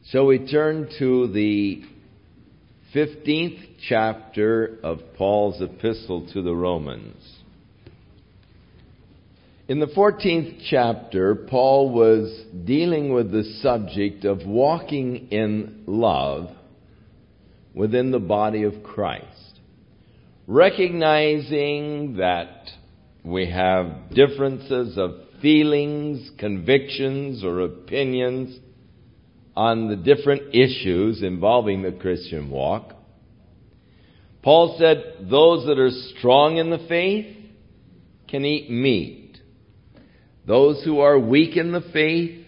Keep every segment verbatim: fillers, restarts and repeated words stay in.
Shall we turn to the fifteenth chapter of Paul's epistle to the Romans? In the fourteenth chapter, Paul was dealing with the subject of walking in love within the body of Christ, recognizing that we have differences of feelings, convictions, or opinions on the different issues involving the Christian walk. Paul said those that are strong in the faith can eat meat. Those who are weak in the faith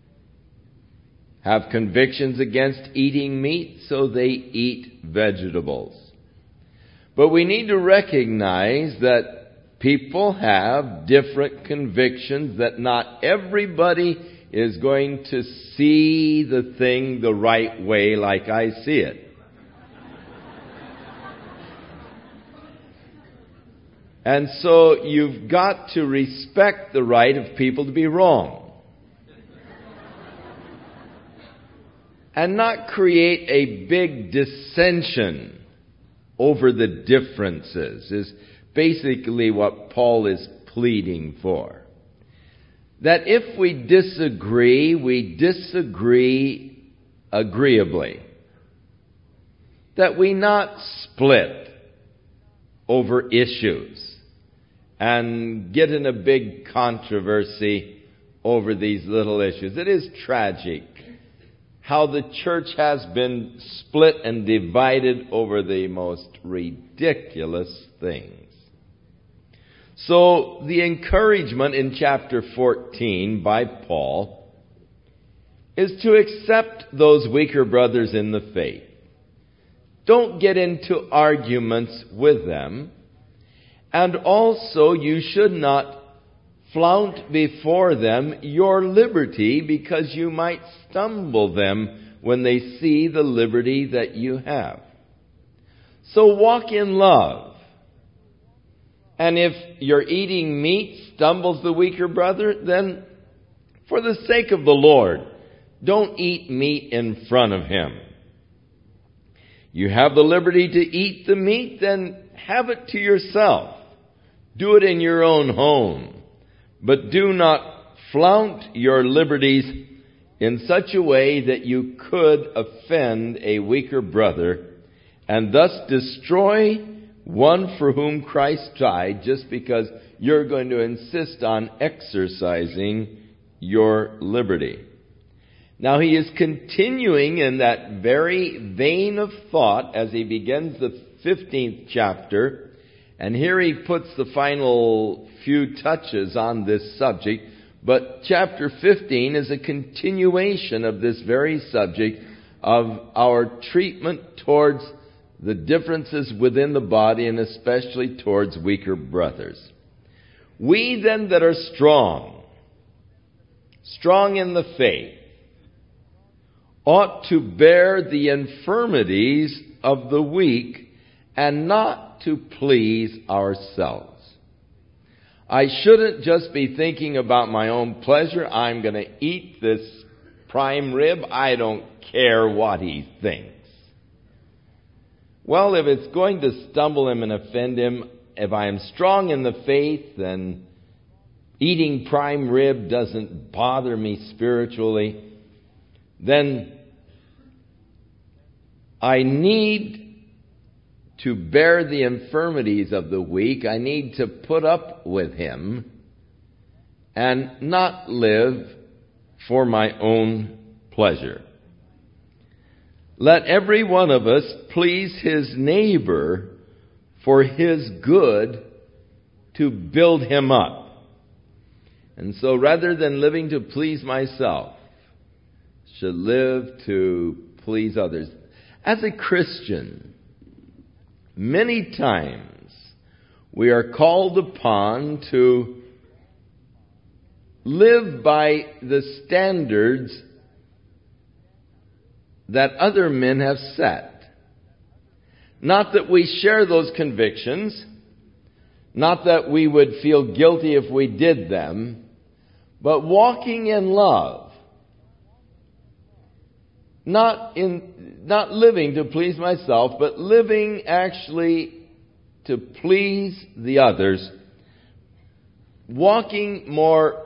have convictions against eating meat, so they eat vegetables. But we need to recognize that people have different convictions, that not everybody is going to see the thing the right way like I see it. And so you've got to respect the right of people to be wrong. And not create a big dissension over the differences, is basically what Paul is pleading for. That if we disagree, we disagree agreeably. That we not split over issues and get in a big controversy over these little issues. It is tragic how the church has been split and divided over the most ridiculous things. So the encouragement in chapter fourteen by Paul is to accept those weaker brothers in the faith. Don't get into arguments with them. And also you should not flaunt before them your liberty, because you might stumble them when they see the liberty that you have. So walk in love. And if your eating meat stumbles the weaker brother, then for the sake of the Lord, don't eat meat in front of him. You have the liberty to eat the meat, then have it to yourself. Do it in your own home. But do not flaunt your liberties in such a way that you could offend a weaker brother and thus destroy one for whom Christ died, just because you're going to insist on exercising your liberty. Now he is continuing in that very vein of thought as he begins the fifteenth chapter. And here he puts the final few touches on this subject. But chapter fifteen is a continuation of this very subject of our treatment towards the differences within the body, and especially towards weaker brothers. We then that are strong, strong in the faith, ought to bear the infirmities of the weak and not to please ourselves. I shouldn't just be thinking about my own pleasure. I'm going to eat this prime rib. I don't care what he thinks. Well, if it's going to stumble him and offend him, if I am strong in the faith, then eating prime rib doesn't bother me spiritually, then I need to bear the infirmities of the weak. I need to put up with him and not live for my own pleasure. Let every one of us please his neighbor for his good, to build him up. And so rather than living to please myself, should live to please others. As a Christian, many times we are called upon to live by the standards that other men have set. Not that we share those convictions, not that we would feel guilty if we did them, but walking in love not in, not living to please myself, but living actually to please the others, walking more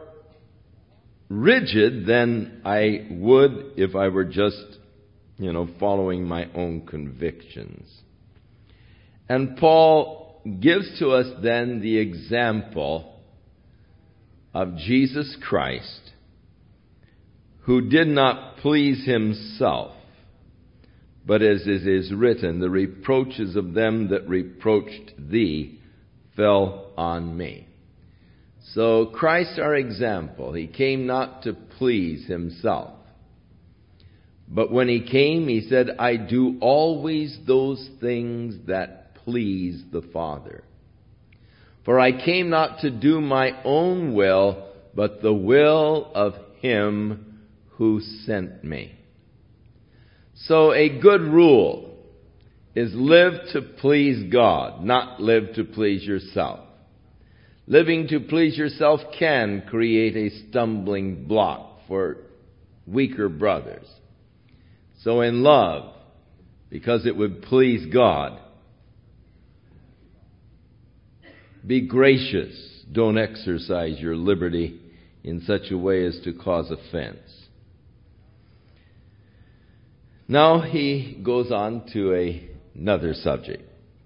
rigid than I would if I were just, you know, following my own convictions. And Paul gives to us then the example of Jesus Christ, who did not please himself, but as it is written, the reproaches of them that reproached thee fell on me. So Christ, our example, he came not to please himself. But when he came, he said, I do always those things that please the Father. For I came not to do my own will, but the will of him who sent me. So a good rule is live to please God, not live to please yourself. Living to please yourself can create a stumbling block for weaker brothers. So in love, because it would please God, be gracious. Don't exercise your liberty in such a way as to cause offense. Now he goes on to a, another subject.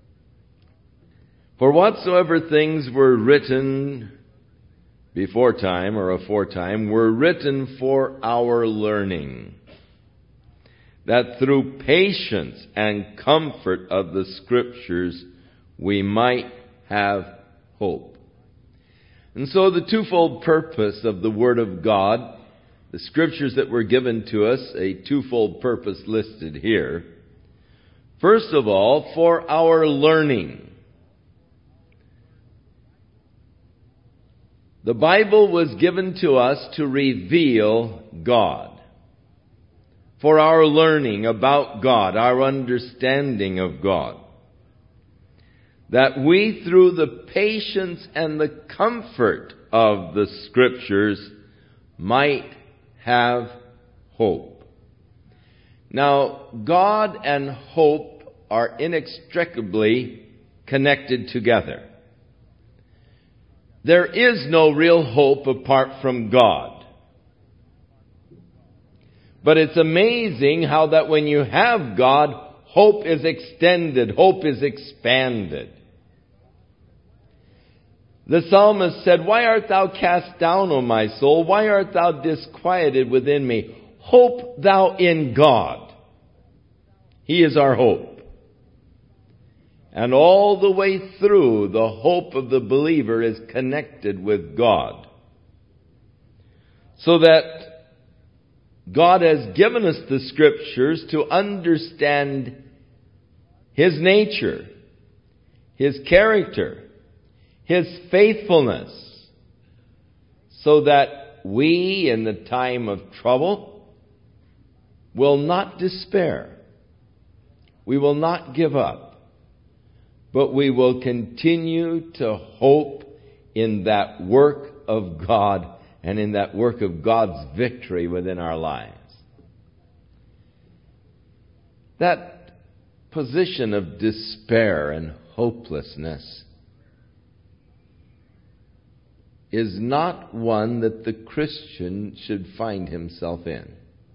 For whatsoever things were written before time or aforetime were written for our learning, that through patience and comfort of the Scriptures we might have hope. And so the twofold purpose of the Word of God, the Scriptures that were given to us, a twofold purpose listed here. First of all, for our learning. The Bible was given to us to reveal God. For our learning about God, our understanding of God. That we, through the patience and the comfort of the Scriptures, might have hope. Now, God and hope are inextricably connected together. There is no real hope apart from God. But it's amazing how that when you have God, hope is extended, hope is expanded. The psalmist said, Why art thou cast down, O my soul? Why art thou disquieted within me? Hope thou in God. He is our hope. And all the way through, the hope of the believer is connected with God. So that God has given us the Scriptures to understand His nature, His character, His faithfulness, so that we, in the time of trouble, will not despair. We will not give up. But we will continue to hope in that work of God and in that work of God's victory within our lives. That position of despair and hopelessness is not one that the Christian should find himself in.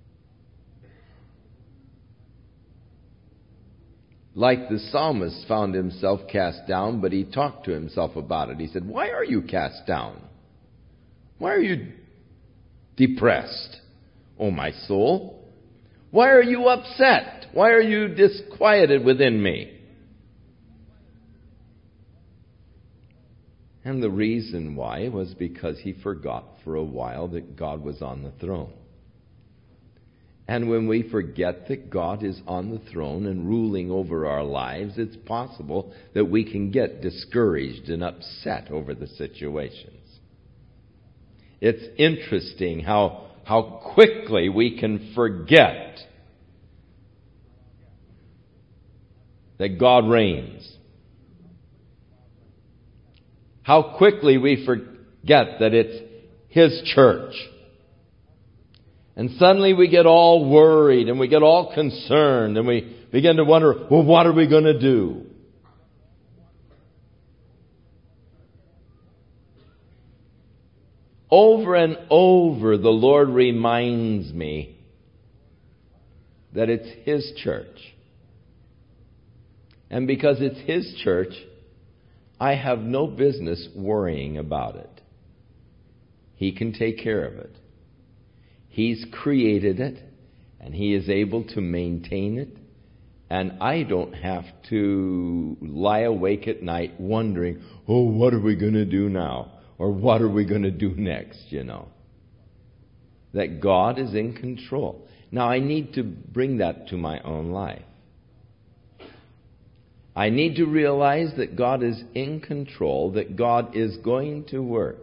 Like the psalmist found himself cast down, but he talked to himself about it. He said, Why are you cast down? Why are you depressed, O my soul? Why are you upset? Why are you disquieted within me? And the reason why was because he forgot for a while that God was on the throne. And when we forget that God is on the throne and ruling over our lives, it's possible that we can get discouraged and upset over the situations. It's interesting how, how quickly we can forget that God reigns. How quickly we forget that it's His church. And suddenly we get all worried and we get all concerned and we begin to wonder, well, what are we going to do? Over and over, the Lord reminds me that it's His church. And because it's His church, I have no business worrying about it. He can take care of it. He's created it, and He is able to maintain it. And I don't have to lie awake at night wondering, oh, what are we going to do now? Or what are we going to do next, you know? That God is in control. Now, I need to bring that to my own life. I need to realize that God is in control, that God is going to work.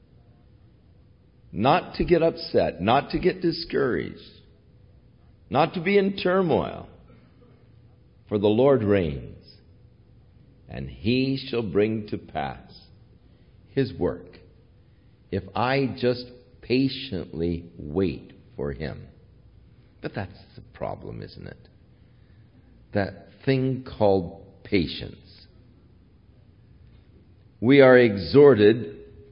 Not to get upset, not to get discouraged, not to be in turmoil. For the Lord reigns, and He shall bring to pass His work if I just patiently wait for Him. But that's the problem, isn't it? That thing called patience. We are exhorted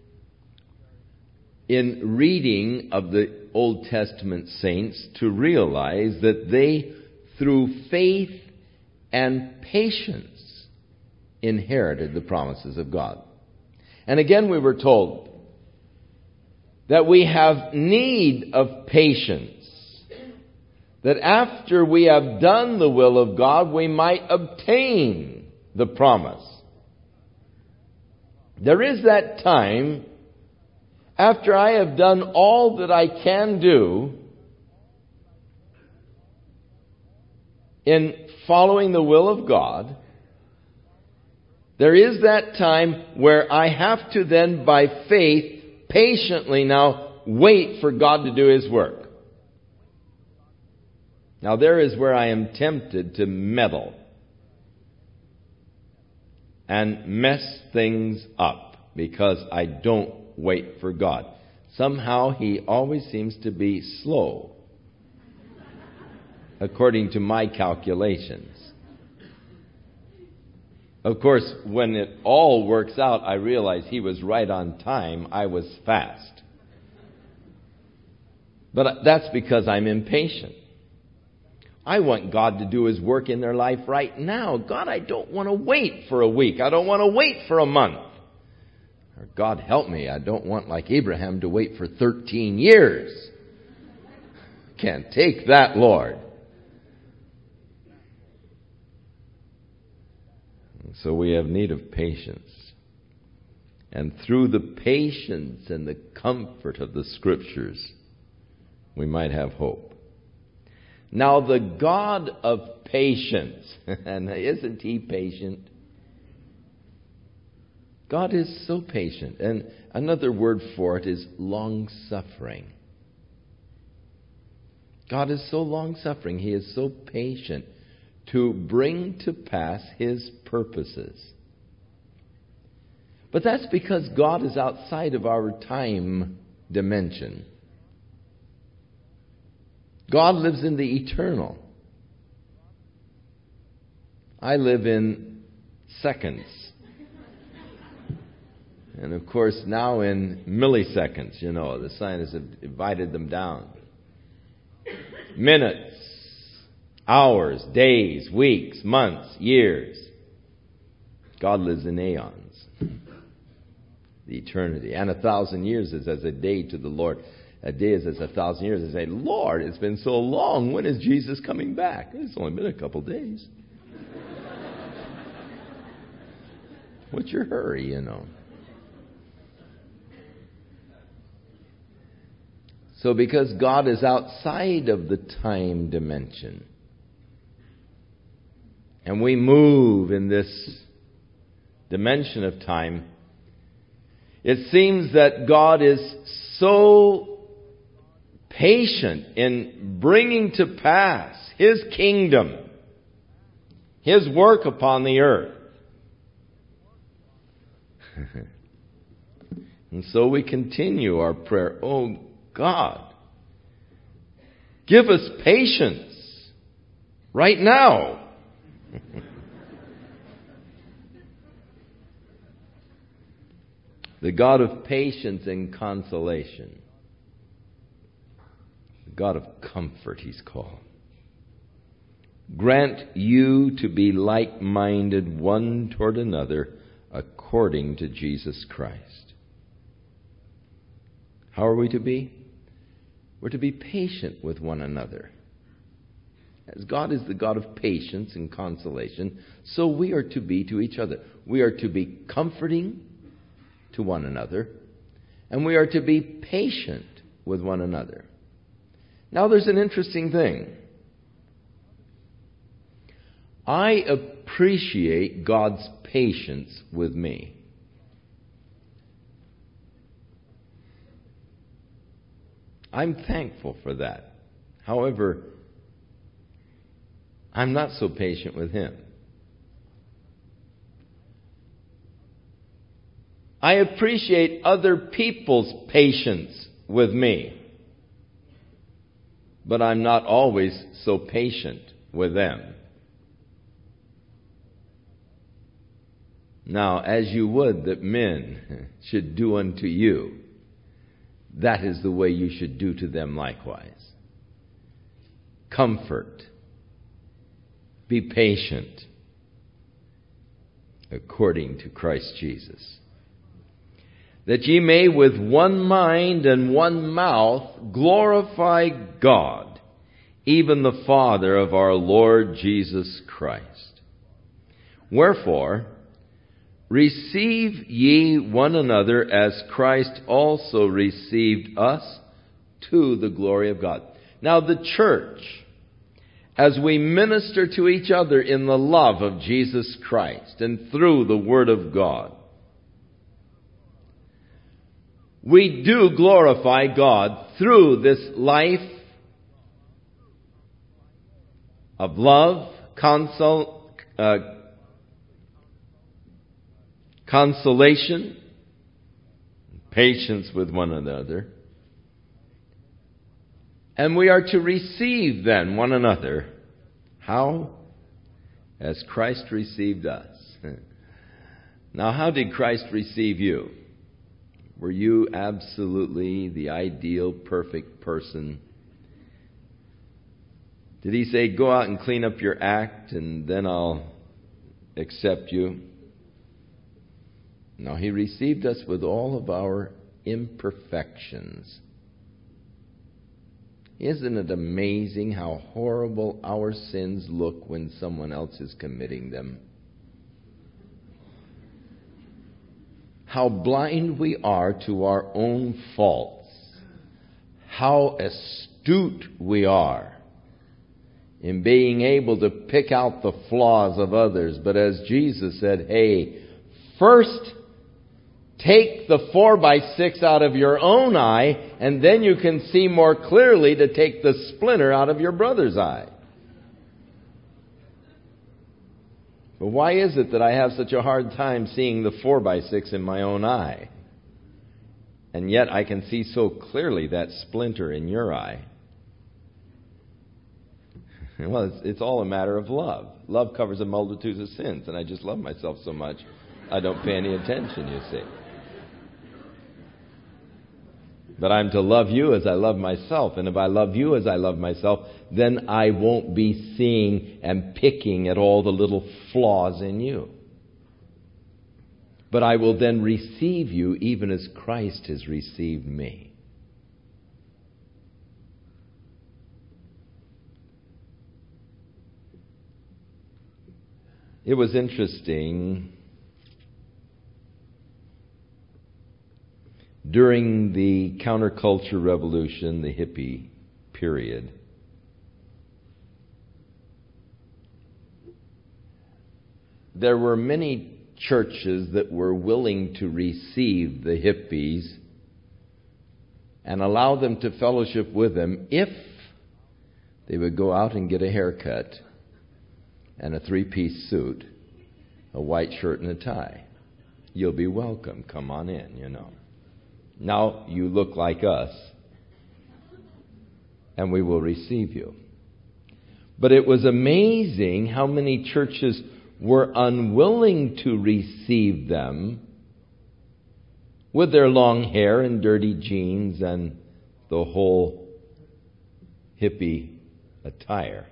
in reading of the Old Testament saints to realize that they, through faith and patience, inherited the promises of God. And again we were told that we have need of patience, that after we have done the will of God, we might obtain the promise. There is that time, after I have done all that I can do in following the will of God, there is that time where I have to then, by faith, patiently now wait for God to do His work. Now there is where I am tempted to meddle and mess things up because I don't wait for God. Somehow He always seems to be slow, according to my calculations. Of course, when it all works out, I realize He was right on time. I was fast. But that's because I'm impatient. I want God to do His work in their life right now. God, I don't want to wait for a week. I don't want to wait for a month. Or God help me, I don't want, like Abraham, to wait for thirteen years. Can't take that, Lord. So we have need of patience. And through the patience and the comfort of the Scriptures, we might have hope. Now the God of patience, and isn't He patient? God is so patient. And another word for it is long-suffering. God is so long-suffering. He is so patient to bring to pass His purposes. But that's because God is outside of our time dimension. God lives in the eternal. I live in seconds. And of course now in milliseconds, you know, the scientists have divided them down. Minutes, hours, days, weeks, months, years. God lives in aeons. The eternity. And a thousand years is as a day to the Lord. A day is as a thousand years. I say, Lord, it's been so long. When is Jesus coming back? It's only been a couple days. What's your hurry, you know? So because God is outside of the time dimension, and we move in this dimension of time, it seems that God is so patient in bringing to pass His kingdom, His work upon the earth. And so we continue our prayer. Oh God, Give us patience right now. The God of patience and consolation. The God of comfort, He's called. Grant you to be like-minded one toward another according to Jesus Christ. How are we to be? We're to be patient with one another. As God is the God of patience and consolation, so we are to be to each other. We are to be comforting to one another, and we are to be patient with one another. Now there's an interesting thing. I appreciate God's patience with me. I'm thankful for that. However, I'm not so patient with Him. I appreciate other people's patience with me, but I'm not always so patient with them. Now, as you would that men should do unto you, that is the way you should do to them likewise. Comfort. Be patient according to Christ Jesus. That ye may with one mind and one mouth glorify God, even the Father of our Lord Jesus Christ. Wherefore, receive ye one another as Christ also received us to the glory of God. Now the church, as we minister to each other in the love of Jesus Christ and through the Word of God, we do glorify God through this life of love, consol, uh, consolation, patience with one another. And we are to receive then one another. How? As Christ received us. Now, how did Christ receive you? Were you absolutely the ideal, perfect person? Did He say, go out and clean up your act and then I'll accept you? No, He received us with all of our imperfections. Isn't it amazing how horrible our sins look when someone else is committing them? How blind we are to our own faults. How astute we are in being able to pick out the flaws of others. But as Jesus said, hey, first take the four by six out of your own eye, and then you can see more clearly to take the splinter out of your brother's eye. But why is it that I have such a hard time seeing the four by six in my own eye? And yet I can see so clearly that splinter in your eye. Well, it's, it's all a matter of love. Love covers a multitude of sins, and I just love myself so much I don't pay any attention, you see. But I'm to love you as I love myself. And if I love you as I love myself, then I won't be seeing and picking at all the little flaws in you. But I will then receive you even as Christ has received me. It was interesting. During the counterculture revolution, the hippie period, there were many churches that were willing to receive the hippies and allow them to fellowship with them if they would go out and get a haircut and a three-piece suit, a white shirt and a tie. You'll be welcome. Come on in, you know. Now you look like us. and we will receive you. But it was amazing how many churches were unwilling to receive them with their long hair and dirty jeans and the whole hippie attire.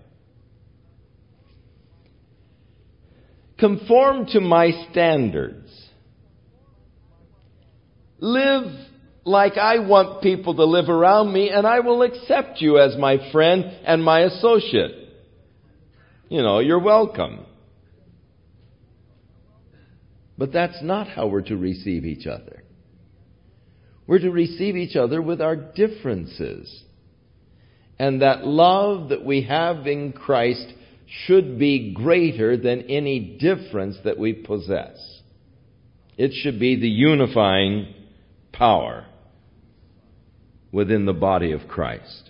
Conform to my standards. Live like I want people to live around me, and I will accept you as my friend and my associate. You know, you're welcome. But that's not how we're to receive each other. We're to receive each other with our differences. And that love that we have in Christ should be greater than any difference that we possess. It should be the unifying power within the body of Christ.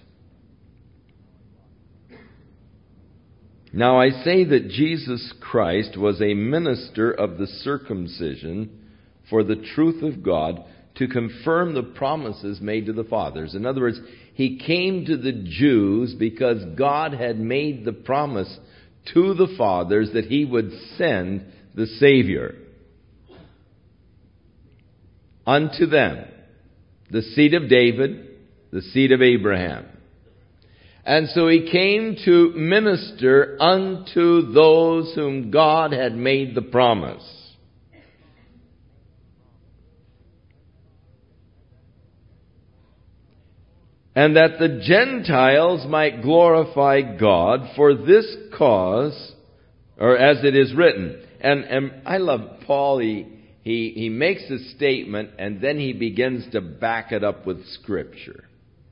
Now I say that Jesus Christ was a minister of the circumcision for the truth of God to confirm the promises made to the fathers. In other words, he came to the Jews because God had made the promise to the fathers that he would send the Savior unto them, the seed of David, the seed of Abraham. And so he came to minister unto those whom God had made the promise. And that the Gentiles might glorify God for this cause, or as it is written. And, and I love Paul, he, he, he makes a statement and then he begins to back it up with Scripture.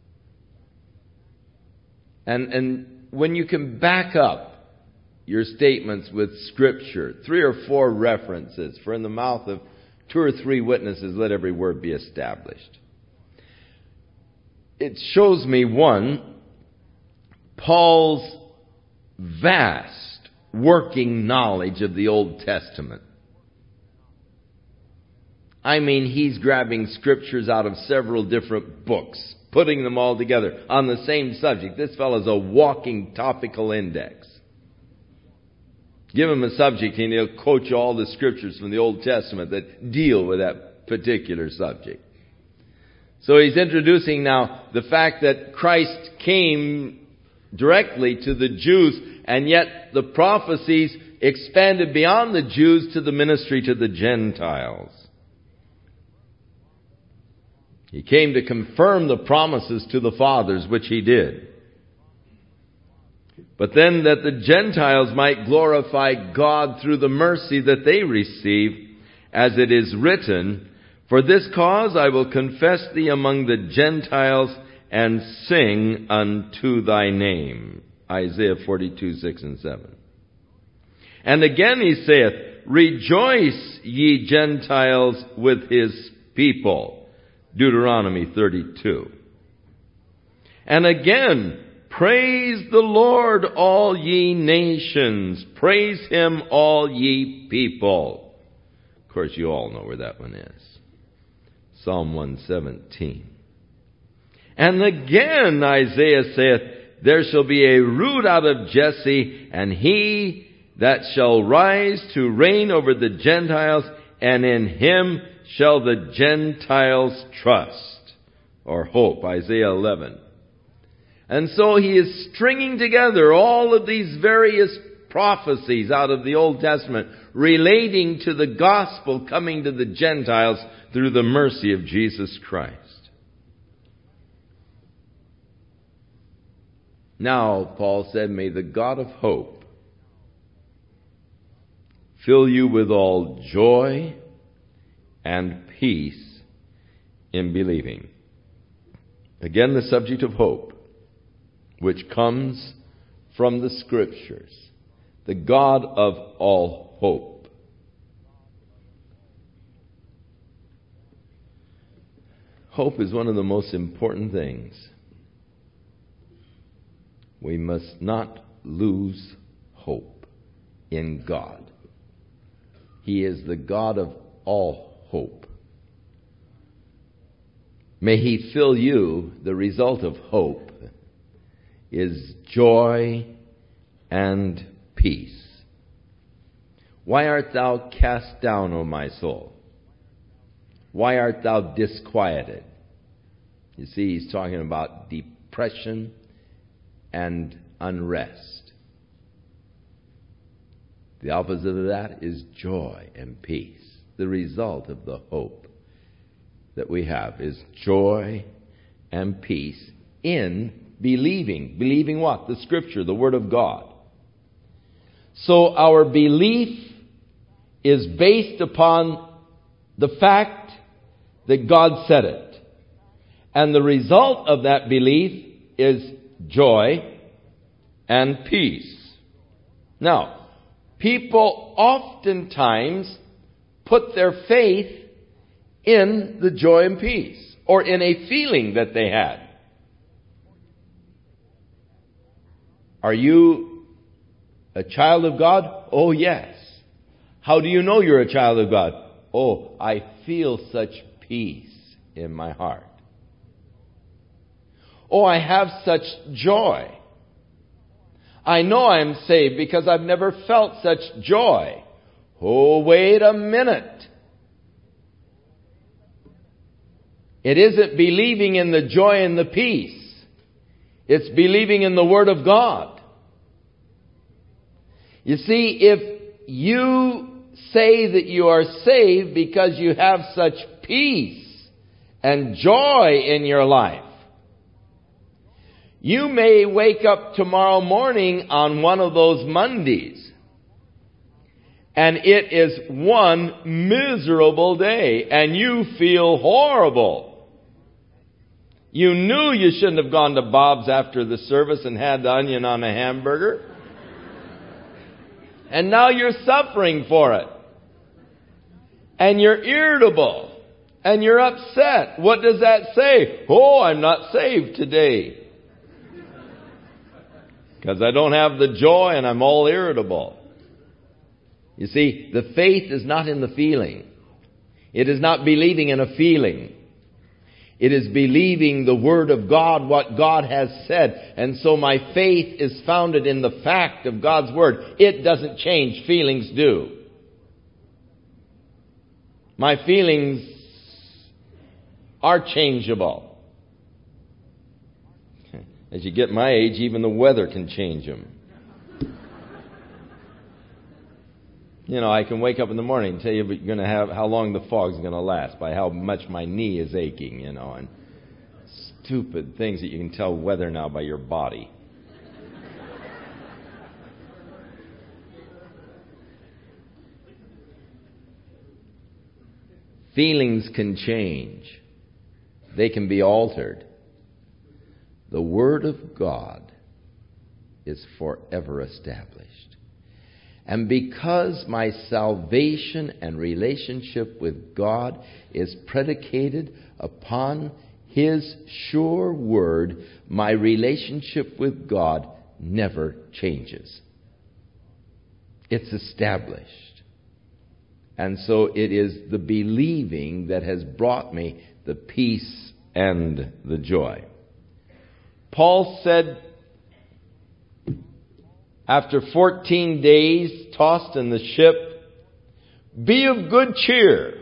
And, and when you can back up your statements with Scripture, three or four references, for in the mouth of two or three witnesses let every word be established. It shows me, one, Paul's vast working knowledge of the Old Testament. I mean, he's grabbing scriptures out of several different books, putting them all together on the same subject. This fellow's a walking topical index. Give him a subject and he'll quote you all the scriptures from the Old Testament that deal with that particular subject. So he's introducing now the fact that Christ came directly to the Jews, and yet the prophecies expanded beyond the Jews to the ministry to the Gentiles. He came to confirm the promises to the fathers, which he did. But then that the Gentiles might glorify God through the mercy that they receive, as it is written, for this cause I will confess thee among the Gentiles and sing unto thy name. Isaiah forty-two, six and seven. And again he saith, rejoice ye Gentiles with his people. Deuteronomy thirty-two. And again, praise the Lord all ye nations. Praise him all ye people. Of course you all know where that one is. Psalm one seventeen. And again Isaiah saith, there shall be a root out of Jesse, and he that shall rise to reign over the Gentiles, and in him shall the Gentiles trust, or hope. Isaiah eleven. And so he is stringing together all of these various prophecies out of the Old Testament relating to the gospel coming to the Gentiles through the mercy of Jesus Christ. Now, Paul said, may the God of hope fill you with all joy and peace in believing. Again, the subject of hope, which comes from the Scriptures. The God of all hope. Hope is one of the most important things. We must not lose hope in God. He is the God of all hope. May He fill you, the result of hope, is joy and peace. Why art thou cast down, O my soul? Why art thou disquieted? You see, he's talking about depression and unrest. The opposite of that is joy and peace. The result of the hope that we have is joy and peace in believing. Believing what? The Scripture, the Word of God. So our belief is based upon the fact that God said it. And the result of that belief is joy and peace. Now, people oftentimes put their faith in the joy and peace, or in a feeling that they had. Are you a child of God? Oh, yes. How do you know you're a child of God? Oh, I feel such peace in my heart. Oh, I have such joy. I know I'm saved because I've never felt such joy. Oh, wait a minute. It isn't believing in the joy and the peace. It's believing in the Word of God. You see, if you say that you are saved because you have such peace and joy in your life, you may wake up tomorrow morning on one of those Mondays, and it is one miserable day, and you feel horrible. You knew you shouldn't have gone to Bob's after the service and had the onion on a hamburger. And now you're suffering for it. And you're irritable. And you're upset. What does that say? Oh, I'm not saved today. Because I don't have the joy and I'm all irritable. You see, the faith is not in the feeling. It is not believing in a feeling. It is believing the Word of God, what God has said. And so my faith is founded in the fact of God's Word. It doesn't change. Feelings do. My feelings are changeable. As you get my age, even the weather can change them. You know, I can wake up in the morning and tell you you're going to have how long the fog's going to last by how much my knee is aching, you know, and stupid things that you can tell weather now by your body. Feelings can change. They can be altered. The Word of God is forever established. And because my salvation and relationship with God is predicated upon His sure Word, my relationship with God never changes. It's established. And so it is the believing that has brought me the peace and the joy. Paul said, after fourteen days tossed in the ship, be of good cheer.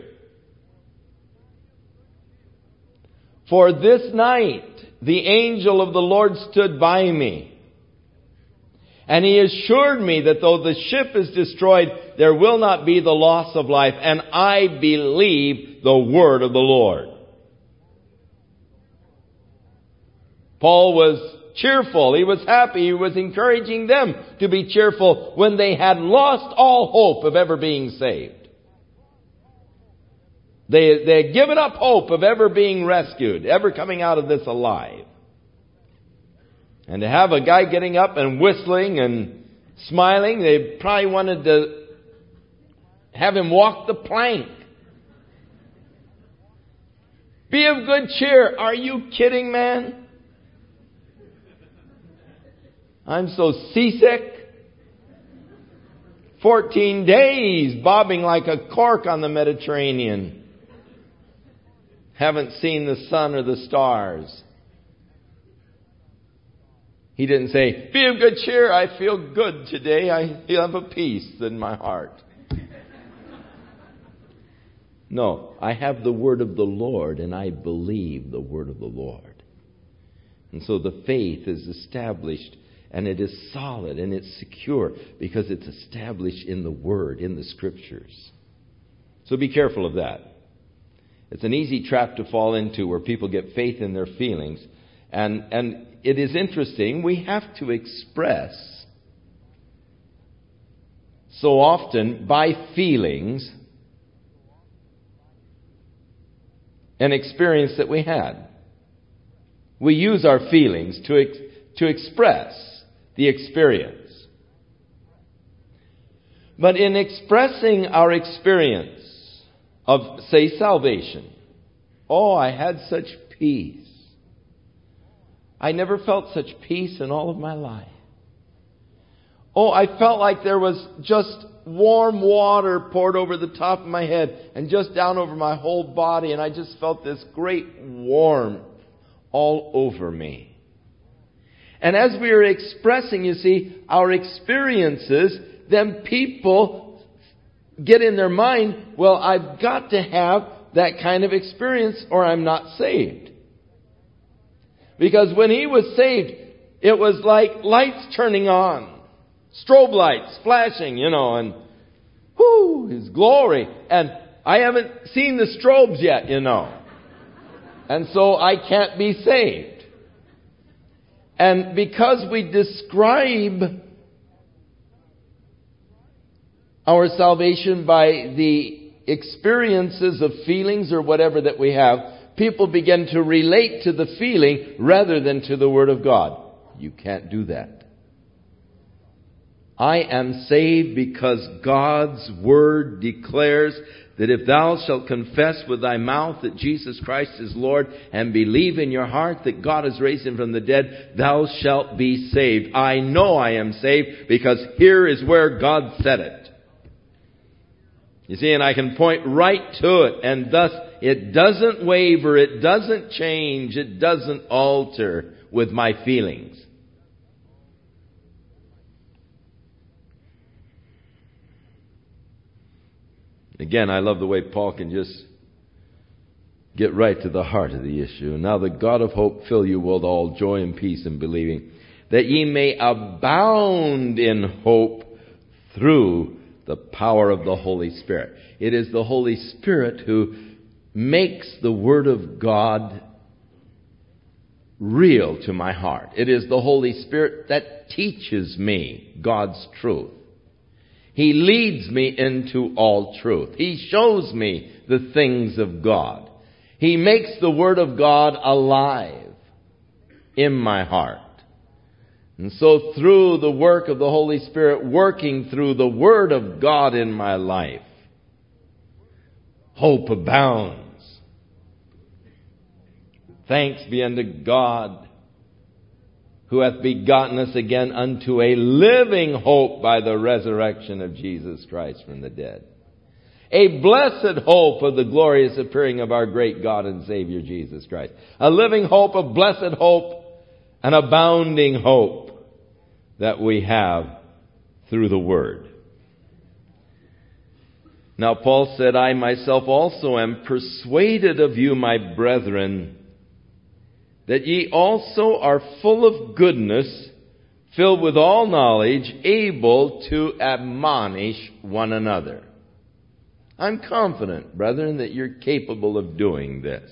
For this night the angel of the Lord stood by me. And he assured me that though the ship is destroyed, there will not be the loss of life. And I believe the word of the Lord. Paul was cheerful. He was happy. He was encouraging them to be cheerful when they had lost all hope of ever being saved. They, they had given up hope of ever being rescued, ever coming out of this alive. And to have a guy getting up and whistling and smiling, they probably wanted to have him walk the plank. Be of good cheer. Are you kidding, man? I'm so seasick. Fourteen days bobbing like a cork on the Mediterranean. Haven't seen the sun or the stars. He didn't say, be of good cheer, I feel good today, I have a peace in my heart. No, I have the word of the Lord, and I believe the word of the Lord. And so the faith is established, and it is solid, and it's secure, because it's established in the word, in the Scriptures. So be careful of that. It's an easy trap to fall into where people get faith in their feelings. And, and it is interesting, we have to express so often by feelings an experience that we had. We use our feelings to, ex- to express the experience. But in expressing our experience of, say, salvation, oh, I had such peace. I never felt such peace in all of my life. Oh, I felt like there was just warm water poured over the top of my head and just down over my whole body, and I just felt this great warmth all over me. And as we are expressing, you see, our experiences, then people get in their mind, well, I've got to have that kind of experience or I'm not saved. Because when he was saved, it was like lights turning on. Strobe lights flashing, you know, and whoo, His glory. And I haven't seen the strobes yet, you know. And so I can't be saved. And because we describe our salvation by the experiences of feelings or whatever that we have, people begin to relate to the feeling rather than to the Word of God. You can't do that. I am saved because God's Word declares that if thou shalt confess with thy mouth that Jesus Christ is Lord and believe in your heart that God has raised Him from the dead, thou shalt be saved. I know I am saved because here is where God said it. You see, and I can point right to it, and thus it doesn't waver, it doesn't change, it doesn't alter with my feelings. Again, I love the way Paul can just get right to the heart of the issue. Now the God of hope fill you with all joy and peace in believing, that ye may abound in hope through the power of the Holy Spirit. It is the Holy Spirit who makes the Word of God real to my heart. It is the Holy Spirit that teaches me God's truth. He leads me into all truth. He shows me the things of God. He makes the Word of God alive in my heart. And so through the work of the Holy Spirit working through the Word of God in my life, hope abounds. Thanks be unto God, who hath begotten us again unto a living hope by the resurrection of Jesus Christ from the dead. A blessed hope of the glorious appearing of our great God and Savior Jesus Christ. A living hope, a blessed hope, an abounding hope that we have through the Word. Now Paul said, I myself also am persuaded of you, my brethren, that ye also are full of goodness, filled with all knowledge, able to admonish one another. I'm confident, brethren, that you're capable of doing this.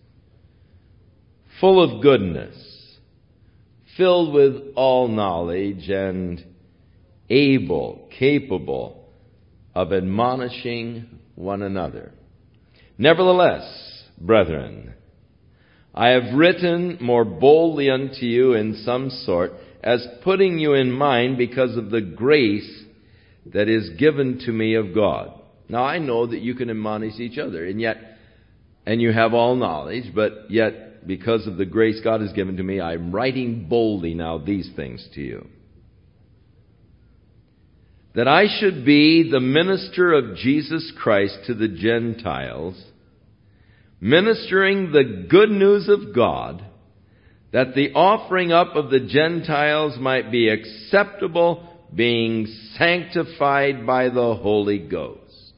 Full of goodness, filled with all knowledge, and able, capable of admonishing one another. Nevertheless, brethren, I have written more boldly unto you in some sort, as putting you in mind because of the grace that is given to me of God. Now I know that you can admonish each other, and yet, and you have all knowledge, but yet because of the grace God has given to me, I'm writing boldly now these things to you. That I should be the minister of Jesus Christ to the Gentiles, ministering the good news of God, that the offering up of the Gentiles might be acceptable, being sanctified by the Holy Ghost.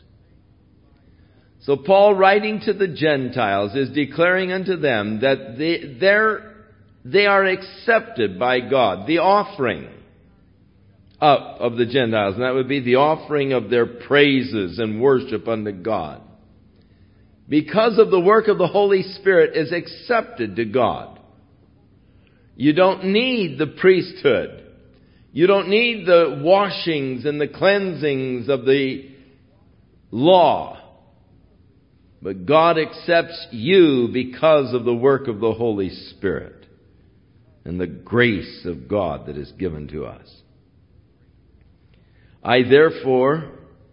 So Paul, writing to the Gentiles, is declaring unto them that they, they're, they are accepted by God. The offering up of the Gentiles, and that would be the offering of their praises and worship unto God, because of the work of the Holy Spirit, is accepted to God. You don't need the priesthood. You don't need the washings and the cleansings of the law. But God accepts you because of the work of the Holy Spirit and the grace of God that is given to us. I therefore,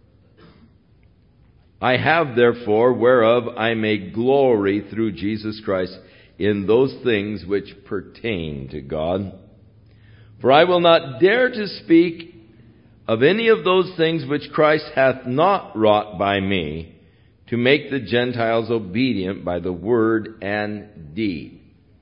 I have therefore, whereof I may glory through Jesus Christ in those things which pertain to God. For I will not dare to speak of any of those things which Christ hath not wrought by me, to make the Gentiles obedient by the word and deed.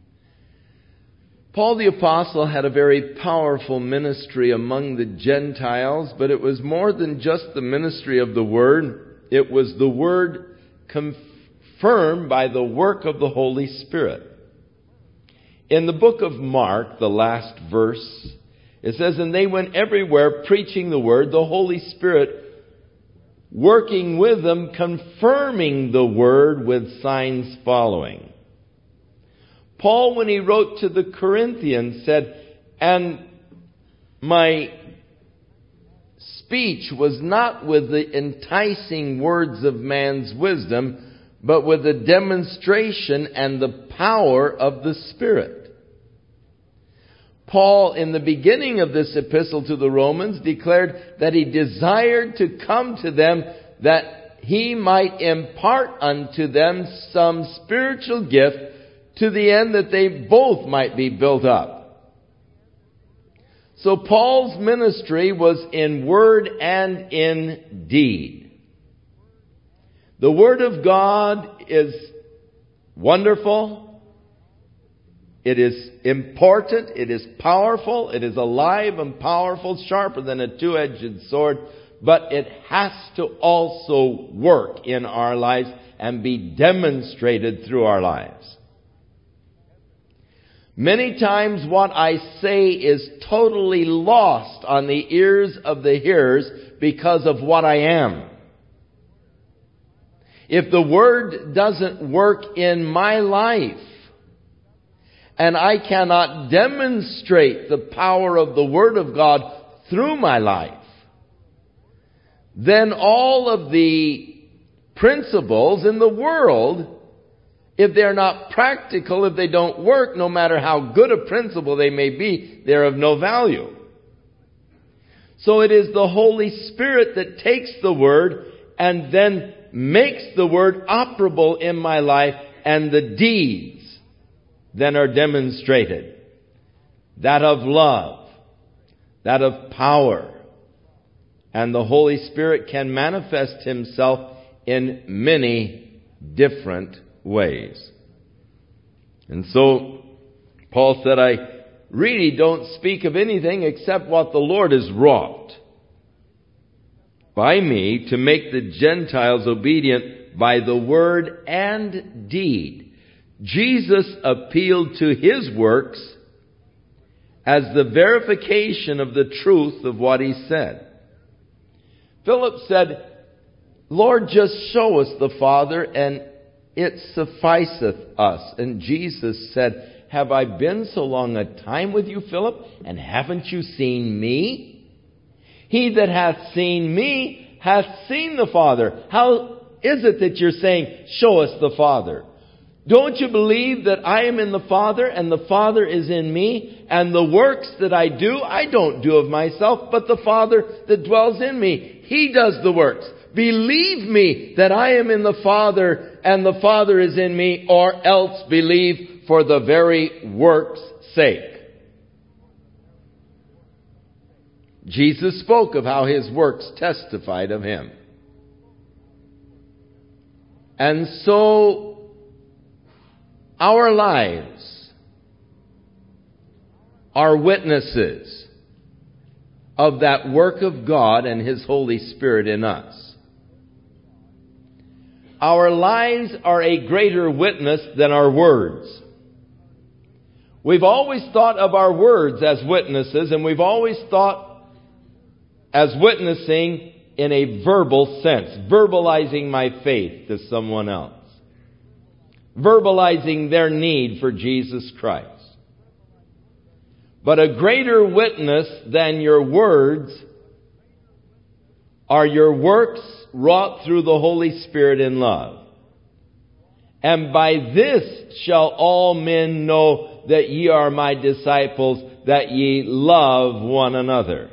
Paul the Apostle had a very powerful ministry among the Gentiles, but it was more than just the ministry of the word. It was the word confirmed by the work of the Holy Spirit. In the book of Mark, the last verse, it says, "And they went everywhere preaching the word, the Holy Spirit working with them, confirming the word with signs following." Paul, when he wrote to the Corinthians, said, "And my speech was not with the enticing words of man's wisdom, but with the demonstration and the power of the Spirit." Paul, in the beginning of this epistle to the Romans, declared that he desired to come to them that he might impart unto them some spiritual gift, to the end that they both might be built up. So Paul's ministry was in word and in deed. The Word of God is wonderful. It is important, it is powerful, it is alive and powerful, sharper than a two-edged sword, but it has to also work in our lives and be demonstrated through our lives. Many times what I say is totally lost on the ears of the hearers because of what I am. If the Word doesn't work in my life, and I cannot demonstrate the power of the Word of God through my life, then all of the principles in the world, if they're not practical, if they don't work, no matter how good a principle they may be, they're of no value. So it is the Holy Spirit that takes the Word and then makes the Word operable in my life, and the deeds then are demonstrated. That of love, that of power. And the Holy Spirit can manifest Himself in many different ways. And so Paul said, I really don't speak of anything except what the Lord has wrought by me, to make the Gentiles obedient by the word and deed. Jesus appealed to His works as the verification of the truth of what He said. Philip said, "Lord, just show us the Father, and it sufficeth us." And Jesus said, "Have I been so long a time with you, Philip, and haven't you seen me? He that hath seen me hath seen the Father." How is it that you're saying, "Show us the Father"? Don't you believe that I am in the Father and the Father is in me? And the works that I do, I don't do of myself, but the Father that dwells in me, He does the works. Believe me that I am in the Father and the Father is in me, or else believe for the very works' sake. Jesus spoke of how His works testified of Him. And so our lives are witnesses of that work of God and His Holy Spirit in us. Our lives are a greater witness than our words. We've always thought of our words as witnesses, and we've always thought as witnessing in a verbal sense, verbalizing my faith to someone else, verbalizing their need for Jesus Christ. But a greater witness than your words are your works wrought through the Holy Spirit in love. And by this shall all men know that ye are my disciples, that ye love one another.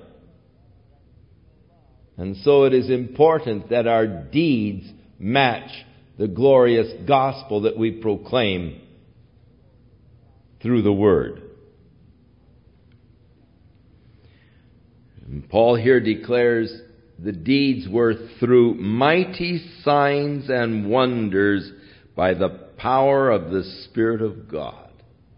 And so it is important that our deeds match the glorious gospel that we proclaim through the Word. And Paul here declares the deeds were through mighty signs and wonders by the power of the Spirit of God.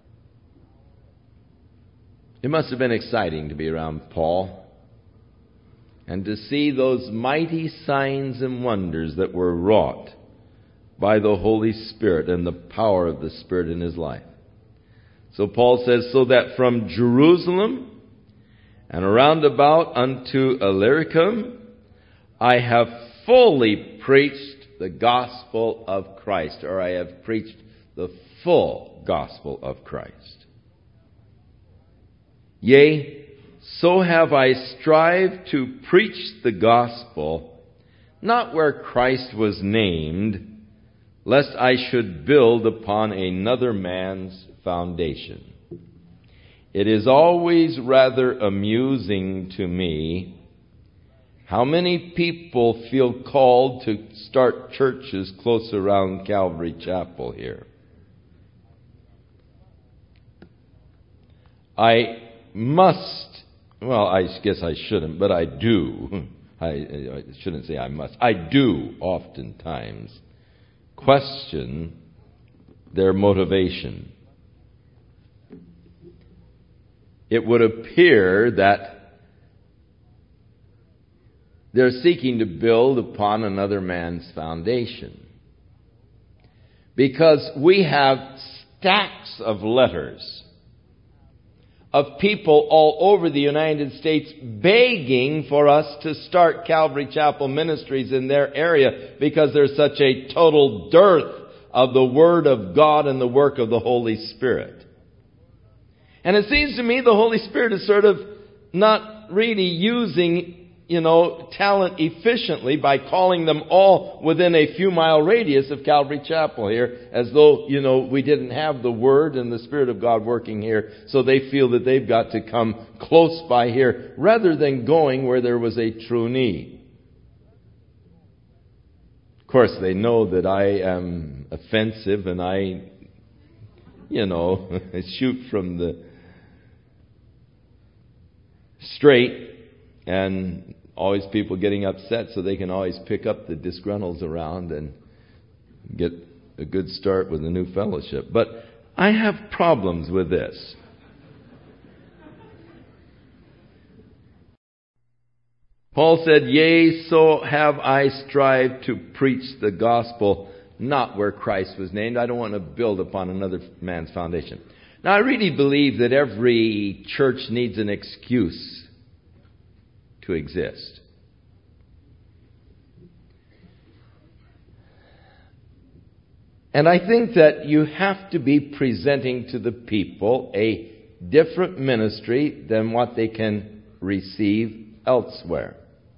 It must have been exciting to be around Paul and to see those mighty signs and wonders that were wrought by the Holy Spirit and the power of the Spirit in his life. So Paul says, so that from Jerusalem and around about unto Illyricum, I have fully preached the gospel of Christ, or I have preached the full gospel of Christ. Yea, so have I strived to preach the gospel, not where Christ was named, lest I should build upon another man's foundation. It is always rather amusing to me how many people feel called to start churches close around Calvary Chapel here. I must, well, I guess I shouldn't, but I do. I, I shouldn't say I must. I do oftentimes question their motivation. It would appear that they're seeking to build upon another man's foundation. Because we have stacks of letters of people all over the United States begging for us to start Calvary Chapel ministries in their area because there's such a total dearth of the Word of God and the work of the Holy Spirit. And it seems to me the Holy Spirit is sort of not really using, you know, talent efficiently by calling them all within a few mile radius of Calvary Chapel here, as though, you know, we didn't have the Word and the Spirit of God working here, so they feel that they've got to come close by here, rather than going where there was a true need. Of course, they know that I am offensive and I, you know, shoot from the straight, and always people getting upset, so they can always pick up the disgruntles around and get a good start with a new fellowship. But I have problems with this. Paul said, yea, so have I strived to preach the gospel, not where Christ was named. I don't want to build upon another man's foundation. Now, I really believe that every church needs an excuse to exist. And I think that you have to be presenting to the people a different ministry than what they can receive elsewhere.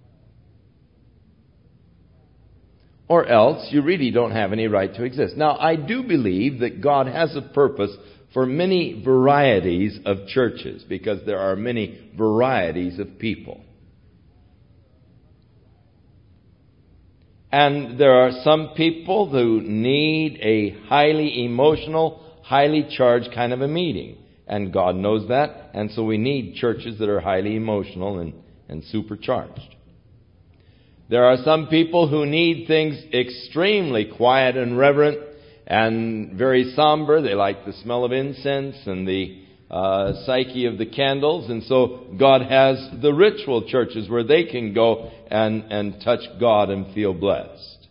Or else you really don't have any right to exist. Now, I do believe that God has a purpose for many varieties of churches, because there are many varieties of people. And there are some people who need a highly emotional, highly charged kind of a meeting. And God knows that. And so we need churches that are highly emotional and, and supercharged. There are some people who need things extremely quiet and reverent and very somber. They like the smell of incense and the uh, psyche of the candles, and so God has the ritual churches where they can go and, and touch God and feel blessed.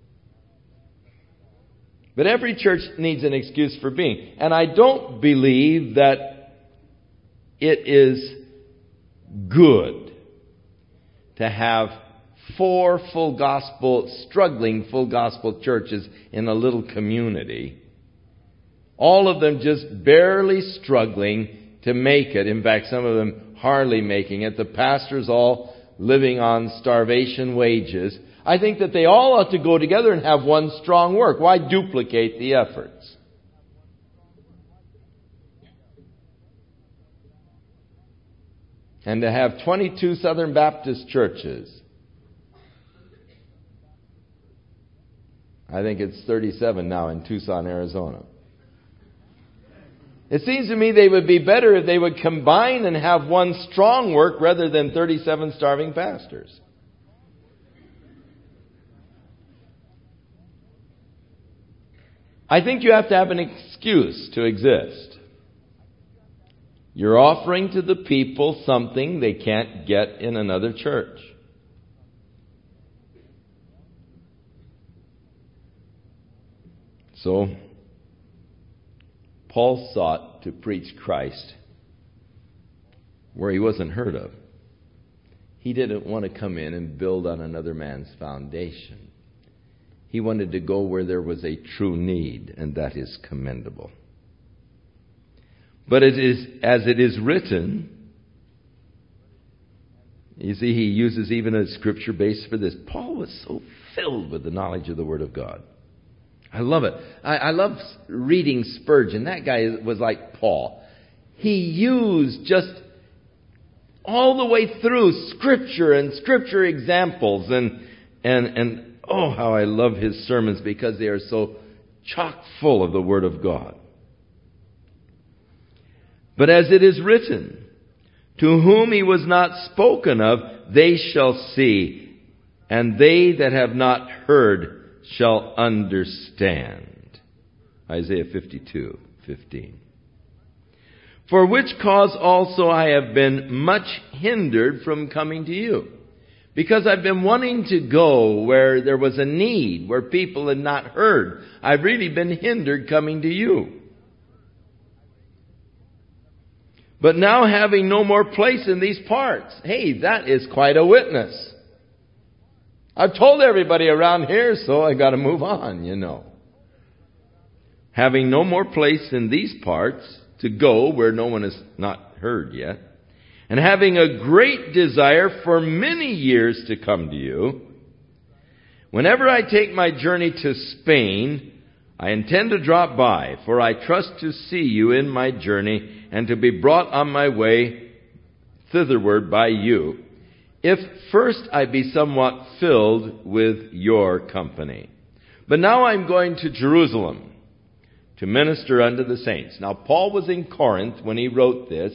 But every church needs an excuse for being. And I don't believe that it is good to have four full gospel, struggling full gospel churches in a little community. All of them just barely struggling to make it. In fact, some of them hardly making it. The pastors all living on starvation wages. I think that they all ought to go together and have one strong work. Why duplicate the efforts? And to have twenty-two Southern Baptist churches. I think it's thirty-seven now in Tucson, Arizona. It seems to me they would be better if they would combine and have one strong work rather than thirty-seven starving pastors. I think you have to have an excuse to exist. You're offering to the people something they can't get in another church. So, Paul sought to preach Christ where he wasn't heard of. He didn't want to come in and build on another man's foundation. He wanted to go where there was a true need, and that is commendable. But it is, as it is written, you see, he uses even a scripture base for this. Paul was so filled with the knowledge of the Word of God. I love it. I, I love reading Spurgeon. That guy was like Paul. He used just all the way through Scripture and Scripture examples. And, and, and oh, how I love his sermons because they are so chock full of the Word of God. But as it is written, to whom he was not spoken of, they shall see, and they that have not heard shall understand. Isaiah fifty-two fifteen. For which cause also I have been much hindered from coming to you. Because I've been wanting to go where there was a need, where people had not heard. I've really been hindered coming to you. But now having no more place in these parts. Hey, that is quite a witness. I've told everybody around here, so I got to move on, you know. Having no more place in these parts to go where no one has not heard yet, and having a great desire for many years to come to you, whenever I take my journey to Spain, I intend to drop by, for I trust to see you in my journey and to be brought on my way thitherward by you, if first I be somewhat filled with your company. But now I'm going to Jerusalem to minister unto the saints. Now Paul was in Corinth when he wrote this.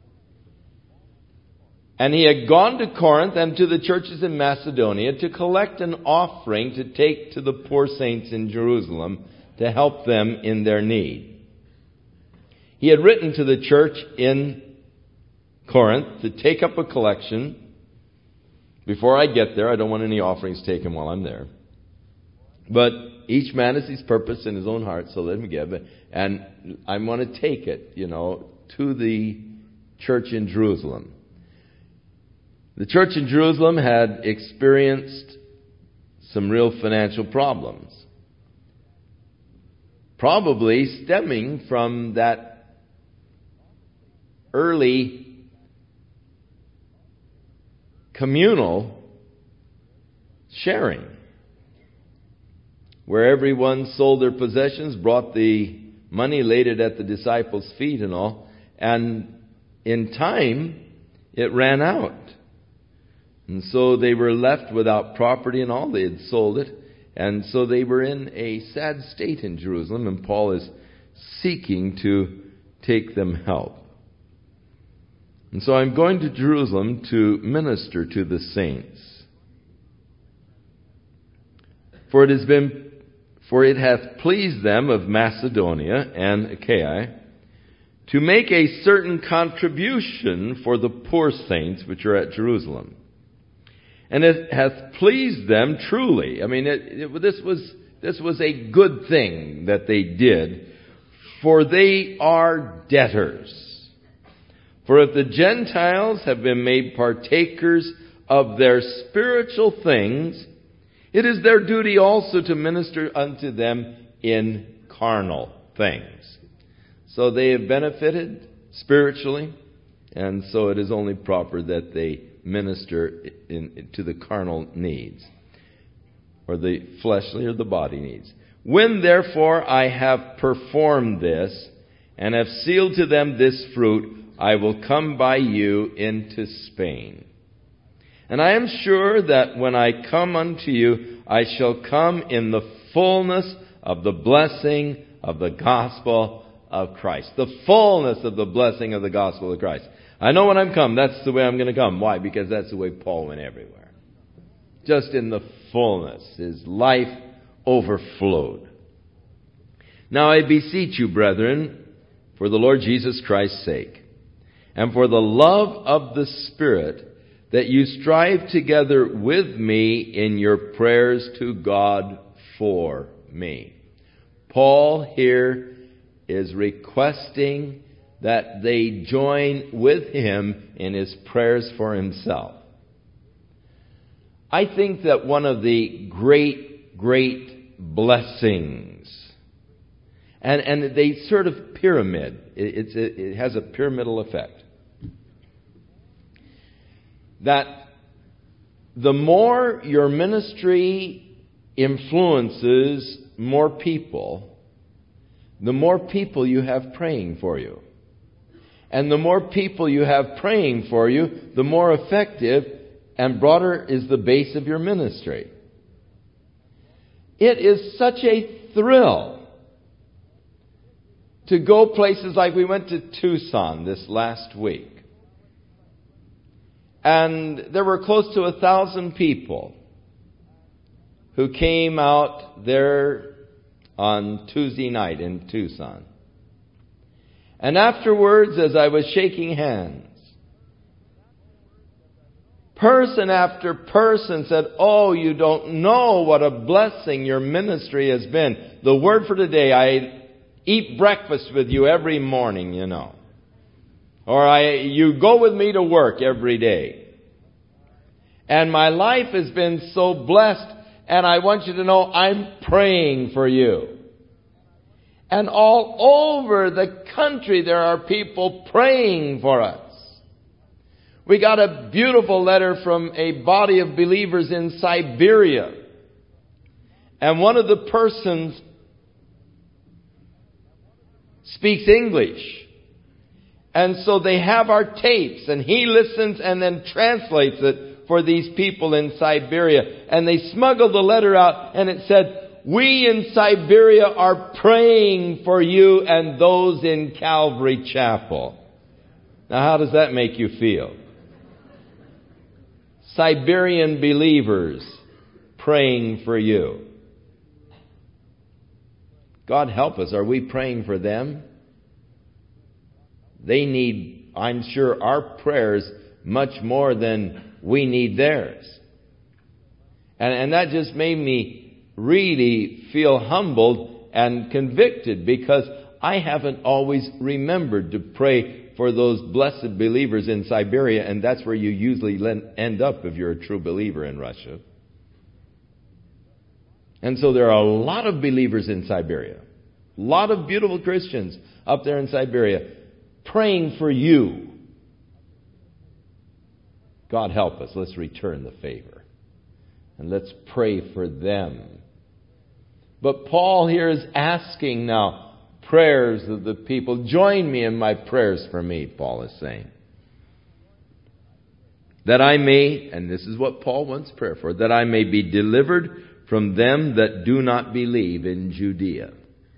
And he had gone to Corinth and to the churches in Macedonia to collect an offering to take to the poor saints in Jerusalem to help them in their need. He had written to the church in Corinth to take up a collection. Before I get there, I don't want any offerings taken while I'm there. But each man has his purpose in his own heart, so let him give it. And I want to take it, you know, to the church in Jerusalem. The church in Jerusalem had experienced some real financial problems. Probably stemming from that early communal sharing, where everyone sold their possessions, brought the money, laid it at the disciples' feet and all, and in time it ran out. And so they were left without property and all. They had sold it. And so they were in a sad state in Jerusalem, and Paul is seeking to take them help. And so I'm going to Jerusalem to minister to the saints. For it has been, for it hath pleased them of Macedonia and Achaia to make a certain contribution for the poor saints which are at Jerusalem. And it hath pleased them truly. I mean, it, it, this was this was a good thing that they did, for they are debtors. For if the Gentiles have been made partakers of their spiritual things, it is their duty also to minister unto them in carnal things. So they have benefited spiritually, and so it is only proper that they minister in, to the carnal needs, or the fleshly or the body needs. When therefore I have performed this, and have sealed to them this fruit, I will come by you into Spain. And I am sure that when I come unto you, I shall come in the fullness of the blessing of the gospel of Christ. The fullness of the blessing of the gospel of Christ. I know when I'm come, that's the way I'm going to come. Why? Because that's the way Paul went everywhere. Just in the fullness. His life overflowed. Now I beseech you, brethren, for the Lord Jesus Christ's sake, and for the love of the Spirit, that you strive together with me in your prayers to God for me. Paul here is requesting that they join with him in his prayers for himself. I think that one of the great, great blessings, and, and they sort of pyramid, it, it's, it has a pyramidal effect, that the more your ministry influences more people, the more people you have praying for you. And the more people you have praying for you, the more effective and broader is the base of your ministry. It is such a thrill to go places like we went to Tucson this last week. And there were close to a thousand people who came out there on Tuesday night in Tucson. And afterwards, as I was shaking hands, person after person said, "Oh, you don't know what a blessing your ministry has been." The word for today, I eat breakfast with you every morning, you know. Or I, you go with me to work every day. And my life has been so blessed, and I want you to know I'm praying for you. And all over the country there are people praying for us. We got a beautiful letter from a body of believers in Siberia. And one of the persons speaks English. And so they have our tapes, and he listens and then translates it for these people in Siberia. And they smuggled the letter out, and it said, "We in Siberia are praying for you and those in Calvary Chapel." Now, how does that make you feel? Siberian believers praying for you. God help us. Are we praying for them? They need, I'm sure, our prayers much more than we need theirs. And, and that just made me really feel humbled and convicted, because I haven't always remembered to pray for those blessed believers in Siberia, and that's where you usually end up if you're a true believer in Russia. And so there are a lot of believers in Siberia, a lot of beautiful Christians up there in Siberia praying for you. God help us. Let's return the favor. And let's pray for them. But Paul here is asking now prayers of the people. Join me in my prayers for me, Paul is saying. That I may, and this is what Paul wants prayer for, that I may be delivered from them that do not believe in Judea.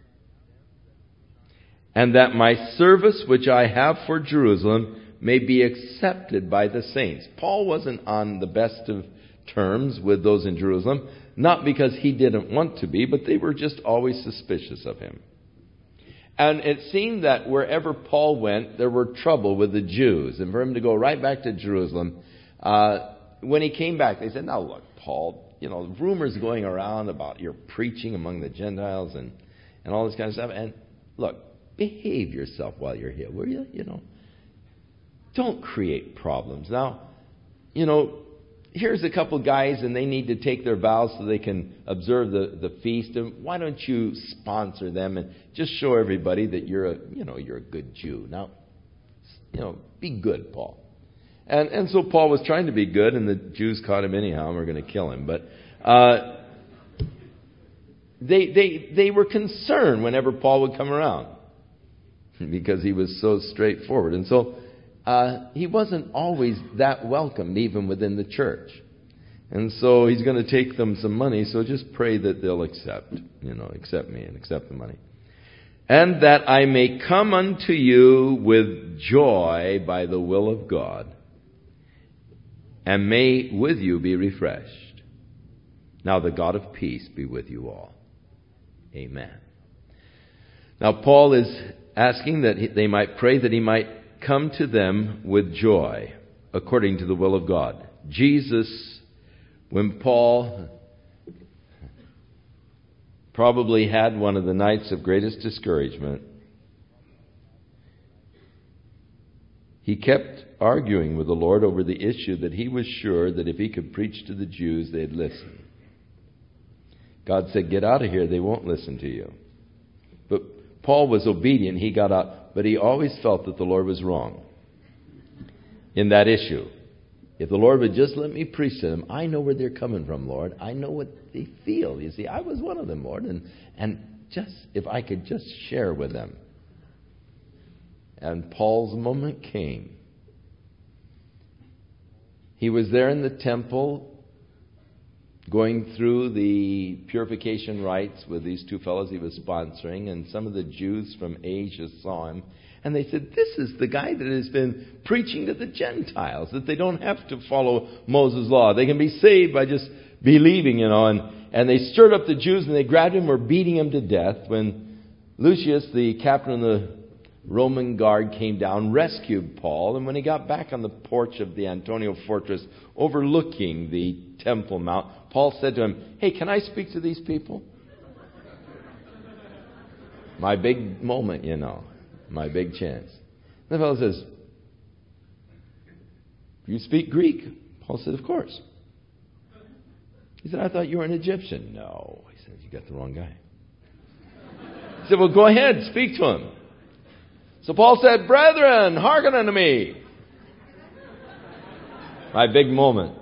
And that my service which I have for Jerusalem may be accepted by the saints. Paul wasn't on the best of terms with those in Jerusalem, not because he didn't want to be, but they were just always suspicious of him. And it seemed that wherever Paul went, there were trouble with the Jews. And for him to go right back to Jerusalem, uh, when he came back, they said, now look, Paul, you know, rumors going around about your preaching among the Gentiles and, and all this kind of stuff. And look, behave yourself while you're here, will you? You know, don't create problems. Now, you know, here's a couple guys and they need to take their vows so they can observe the, the feast. And why don't you sponsor them and just show everybody that you're a, you know, you're a good Jew. Now, you know, be good, Paul. And and so Paul was trying to be good, and the Jews caught him anyhow and were going to kill him. But uh, they they they were concerned whenever Paul would come around because he was so straightforward. And so uh, he wasn't always that welcomed, even within the church. And so he's going to take them some money, so just pray that they'll accept, you know, accept me and accept the money. And that I may come unto you with joy by the will of God, and may with you be refreshed. Now the God of peace be with you all. Amen. Now Paul is asking that they might pray that he might come to them with joy, according to the will of God. Jesus, when Paul probably had one of the nights of greatest discouragement, he kept arguing with the Lord over the issue that he was sure that if he could preach to the Jews, they'd listen. God said, get out of here, they won't listen to you. But Paul was obedient, he got out, but he always felt that the Lord was wrong in that issue. If the Lord would just let me preach to them, I know where they're coming from, Lord. I know what they feel. You see, I was one of them, Lord, and, and just if I could just share with them. And Paul's moment came. He was there in the temple going through the purification rites with these two fellows he was sponsoring, and some of the Jews from Asia saw him, and they said, this is the guy that has been preaching to the Gentiles, that they don't have to follow Moses' law. They can be saved by just believing, you know. And, and they stirred up the Jews, and they grabbed him and were beating him to death when Lucius, the captain of the Roman guard, came down, rescued Paul, and when he got back on the porch of the Antonia fortress overlooking the Temple Mount, Paul said to him, hey, can I speak to these people? My big moment, you know. My big chance. The fellow says, you speak Greek? Paul said, of course. He said, I thought you were an Egyptian. No. He said, you got the wrong guy. He said, well, go ahead, speak to him. So Paul said, brethren, hearken unto me. My big moment.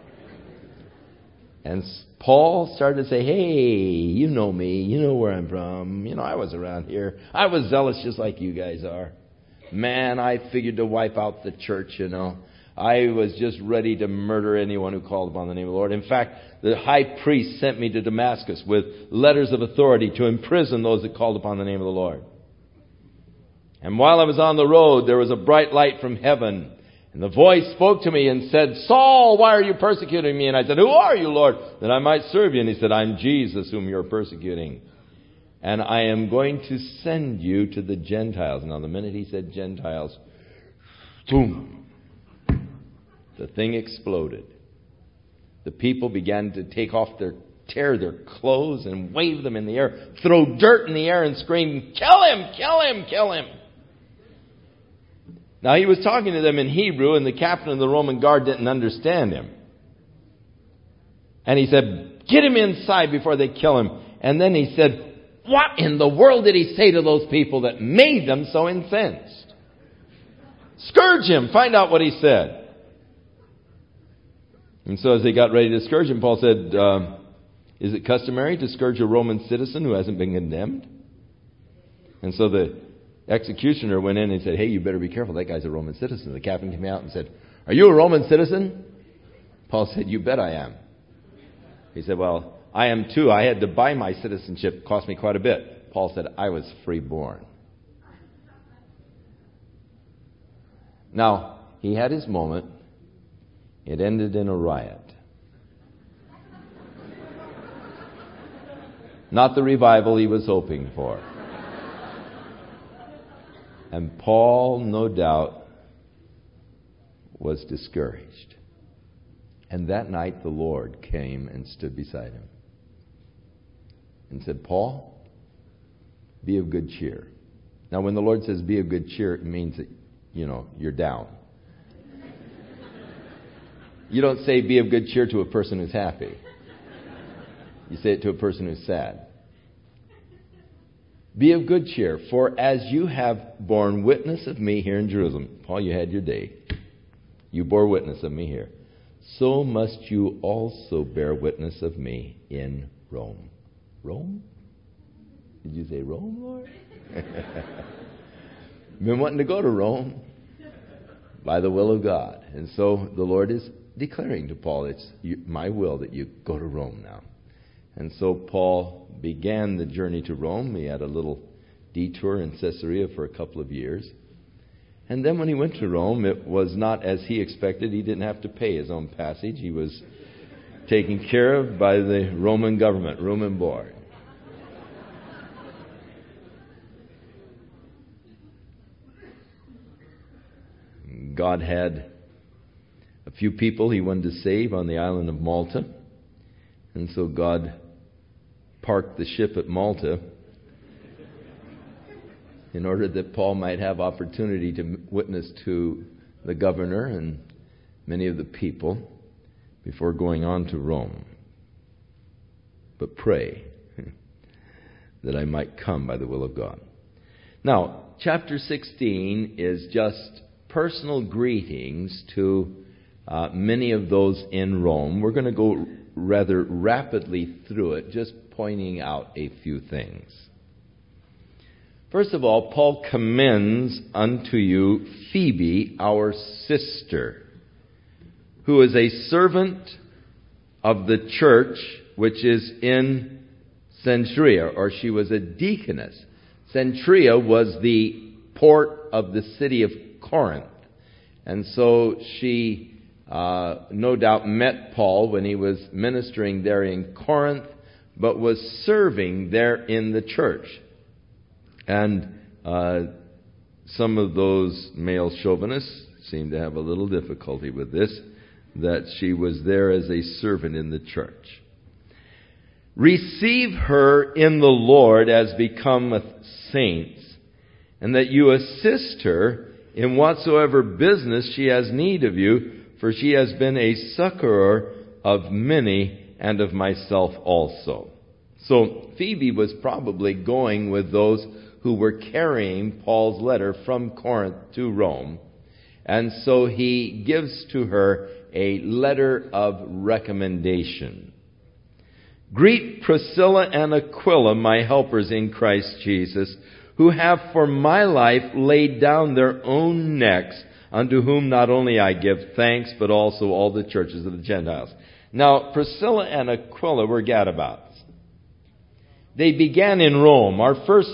And Paul started to say, hey, you know me. You know where I'm from. You know, I was around here. I was zealous just like you guys are. Man, I figured to wipe out the church, you know. I was just ready to murder anyone who called upon the name of the Lord. In fact, the high priest sent me to Damascus with letters of authority to imprison those that called upon the name of the Lord. And while I was on the road, there was a bright light from heaven. And the voice spoke to me and said, Saul, why are you persecuting me? And I said, who are you, Lord, that I might serve you? And he said, I'm Jesus whom you're persecuting. And I am going to send you to the Gentiles. Now, the minute he said Gentiles, boom, the thing exploded. The people began to take off their, tear their clothes and wave them in the air, throw dirt in the air and scream, kill him, kill him, kill him. Now, he was talking to them in Hebrew, and the captain of the Roman guard didn't understand him. And he said, get him inside before they kill him. And then he said, what in the world did he say to those people that made them so incensed? Scourge him. Find out what he said. And so as they got ready to scourge him, Paul said, uh, is it customary to scourge a Roman citizen who hasn't been condemned? And so the executioner went in and said, hey, you better be careful. That guy's a Roman citizen. The captain came out and said, are you a Roman citizen? Paul said, you bet I am. He said, well, I am too. I had to buy my citizenship. It cost me quite a bit. Paul said, I was freeborn. Now, he had his moment. It ended in a riot. Not the revival he was hoping for. And Paul, no doubt, was discouraged. And that night the Lord came and stood beside him and said, Paul, be of good cheer. Now, when the Lord says be of good cheer, it means that, you know, you're down. You don't say be of good cheer to a person who's happy. You say it to a person who's sad. Be of good cheer, for as you have borne witness of me here in Jerusalem. Paul, you had your day. You bore witness of me here. So must you also bear witness of me in Rome. Rome? Did you say Rome, Lord? Been wanting to go to Rome by the will of God. And so the Lord is declaring to Paul, it's my will that you go to Rome now. And so Paul began the journey to Rome. He had a little detour in Caesarea for a couple of years. And then when he went to Rome, it was not as he expected. He didn't have to pay his own passage. He was taken care of by the Roman government, room and board. God had a few people he wanted to save on the island of Malta. And so God parked the ship at Malta in order that Paul might have opportunity to witness to the governor and many of the people before going on to Rome. But pray that I might come by the will of God. Now, chapter sixteen is just personal greetings to uh, many of those in Rome. We're going to go rather rapidly through it, just pointing out a few things. First of all, Paul commends unto you Phoebe, our sister, who is a servant of the church which is in Cenchrea, or she was a deaconess. Cenchrea was the port of the city of Corinth. And so she, uh, no doubt, met Paul when he was ministering there in Corinth, but was serving there in the church. And uh, some of those male chauvinists seem to have a little difficulty with this, that she was there as a servant in the church. Receive her in the Lord as becometh saints, and that you assist her in whatsoever business she has need of you, for she has been a succorer of many and of myself also. So Phoebe was probably going with those who were carrying Paul's letter from Corinth to Rome. And so he gives to her a letter of recommendation. Greet Priscilla and Aquila, my helpers in Christ Jesus, who have for my life laid down their own necks, unto whom not only I give thanks, but also all the churches of the Gentiles. Now, Priscilla and Aquila were gadabouts. They began in Rome. Our first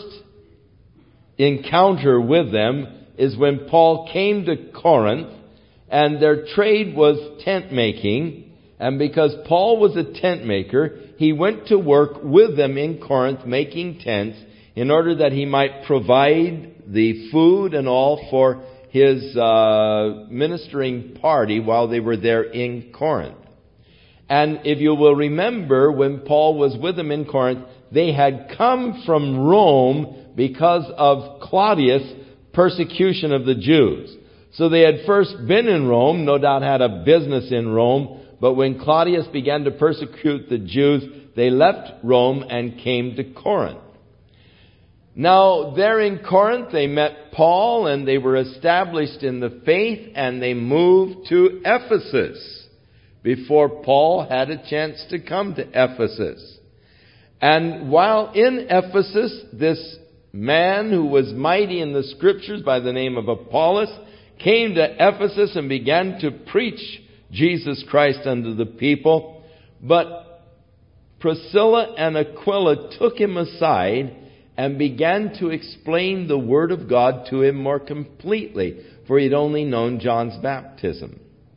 encounter with them is when Paul came to Corinth, and their trade was tent making. And because Paul was a tent maker, he went to work with them in Corinth making tents in order that he might provide the food and all for his uh, ministering party while they were there in Corinth. And if you will remember, when Paul was with them in Corinth, they had come from Rome because of Claudius' persecution of the Jews. So they had first been in Rome, no doubt had a business in Rome, but when Claudius began to persecute the Jews, they left Rome and came to Corinth. Now, there in Corinth, they met Paul and they were established in the faith, and they moved to Ephesus before Paul had a chance to come to Ephesus. And while in Ephesus, this man who was mighty in the Scriptures by the name of Apollos came to Ephesus and began to preach Jesus Christ unto the people. But Priscilla and Aquila took him aside and began to explain the Word of God to him more completely, for he had only known John's baptism.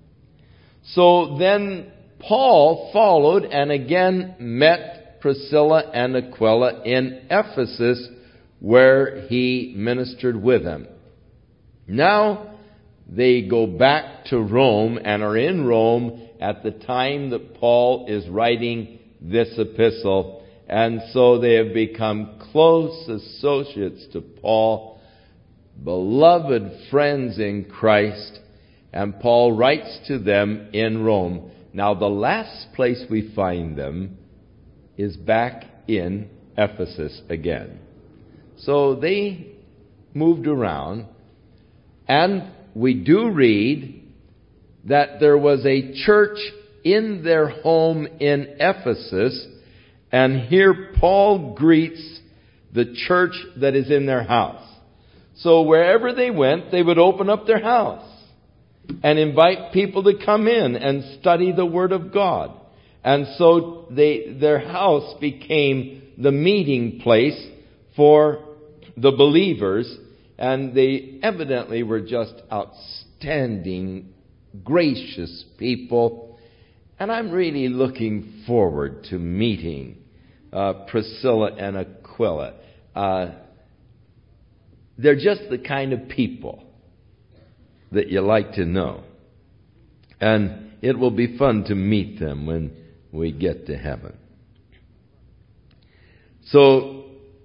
So then Paul followed and again met Priscilla and Aquila in Ephesus, where he ministered with them. Now they go back to Rome and are in Rome at the time that Paul is writing this epistle. And so they have become close associates to Paul, beloved friends in Christ. And Paul writes to them in Rome. Now the last place we find them is back in Ephesus again. So they moved around. And we do read that there was a church in their home in Ephesus, and here Paul greets the church that is in their house. So wherever they went, they would open up their house and invite people to come in and study the Word of God. And so they, their house became the meeting place for the believers. And they evidently were just outstanding, gracious people. And I'm really looking forward to meeting uh, Priscilla and Aquila. Uh, they're just the kind of people that you like to know. And it will be fun to meet them when we get to heaven. So,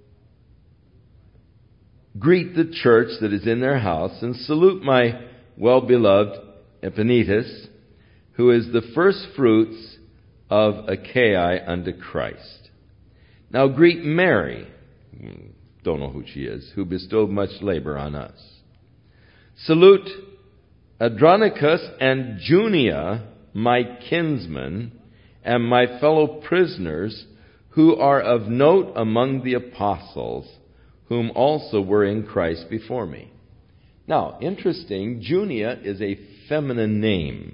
greet the church that is in their house, and salute my well-beloved Epaenetus, who is the first fruits of Achaia unto Christ. Now greet Mary, don't know who she is, who bestowed much labor on us. Salute Andronicus and Junia, my kinsmen, and my fellow prisoners, who are of note among the apostles, whom also were in Christ before me. Now, interesting, Junia is a feminine name.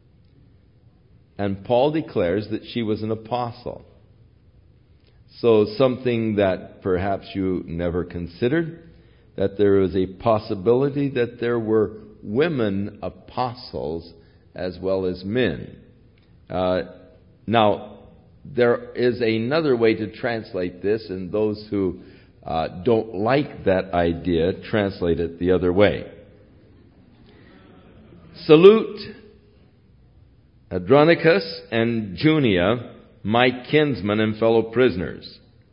And Paul declares that she was an apostle. So something that perhaps you never considered, that there was a possibility that there were women apostles as well as men. Uh, now, there is another way to translate this, and those who Uh, don't like that idea, translate it the other way. Salute Andronicus and Junia, my kinsmen and fellow prisoners,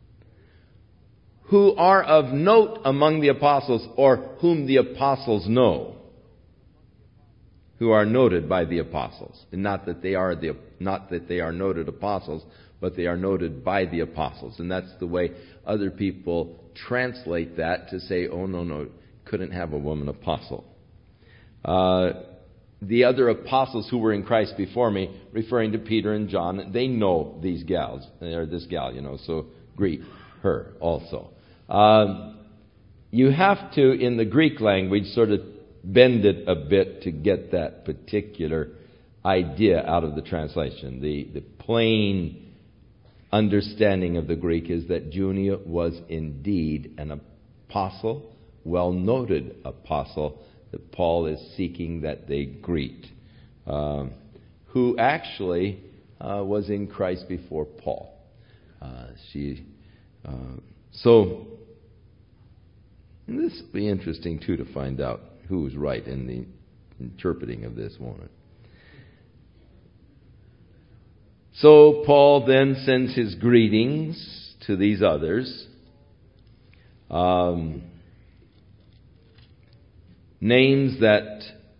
who are of note among the apostles, or whom the apostles know, who are noted by the apostles. And not that they are the not that they are noted apostles, but they are noted by the apostles. And that's the way other people translate that, to say, oh, no, no, couldn't have a woman apostle. Uh, the other apostles who were in Christ before me, referring to Peter and John, they know these gals, or this gal, you know, so greet her also. Uh, you have to, in the Greek language, sort of bend it a bit to get that particular idea out of the translation. The, the plain understanding of the Greek is that Junia was indeed an apostle, well-noted apostle, that Paul is seeking that they greet, uh, who actually uh, was in Christ before Paul. Uh, she, uh, so this will be interesting too to find out who was right in the interpreting of this, won't it? So Paul then sends his greetings to these others. Um, names that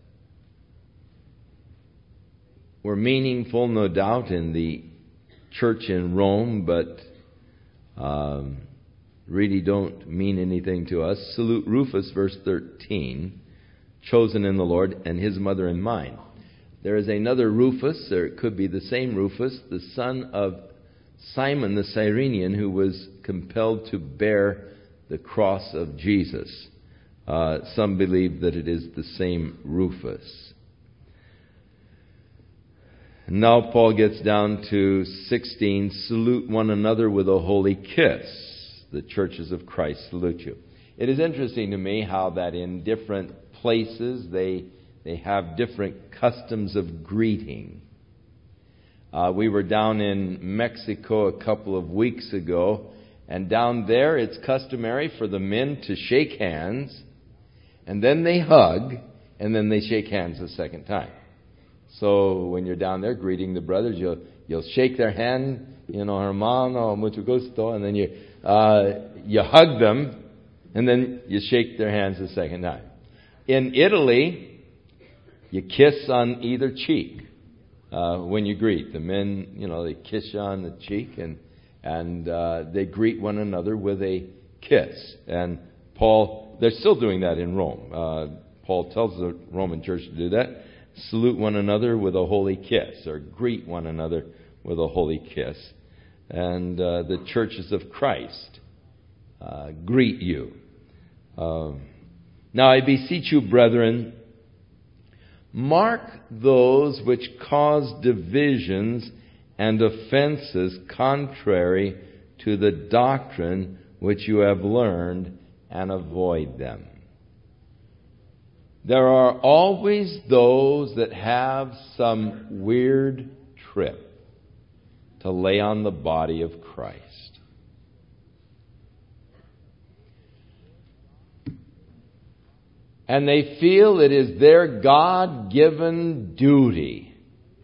were meaningful, no doubt, in the church in Rome, but um, really don't mean anything to us. Salute Rufus, verse thirteen, chosen in the Lord, and his mother and mine. There is another Rufus, or it could be the same Rufus, the son of Simon the Cyrenian, who was compelled to bear the cross of Jesus. Uh, some believe that it is the same Rufus. Now Paul gets down to sixteen, salute one another with a holy kiss. The churches of Christ salute you. It is interesting to me how that in different places they They have different customs of greeting. Uh, we were down in Mexico a couple of weeks ago, and down there it's customary for the men to shake hands and then they hug, and then they shake hands a second time. So when you're down there greeting the brothers, you'll you'll shake their hand, you know, hermano, mucho gusto, and then you uh, you hug them, and then you shake their hands a second time. In Italy, you kiss on either cheek uh, when you greet. The men, you know, they kiss you on the cheek, and and uh, they greet one another with a kiss. And Paul, they're still doing that in Rome. Uh, Paul tells the Roman church to do that. Salute one another with a holy kiss, or greet one another with a holy kiss. And uh, the churches of Christ uh, greet you. Uh, now I beseech you, brethren, mark those which cause divisions and offenses contrary to the doctrine which you have learned, and avoid them. There are always those that have some weird trip to lay on the body of Christ. And they feel it is their God-given duty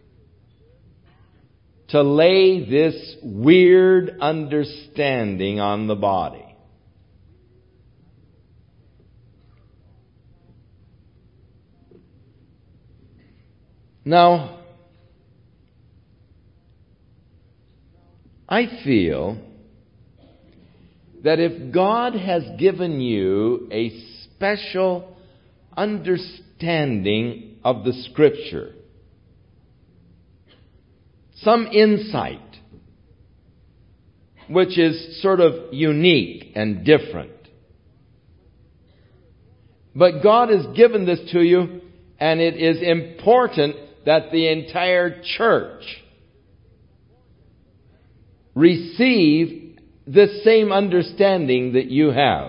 to lay this weird understanding on the body. Now, I feel that if God has given you a special understanding of the Scripture, some insight, which is sort of unique and different, but God has given this to you, and it is important that the entire church receive the same understanding that you have.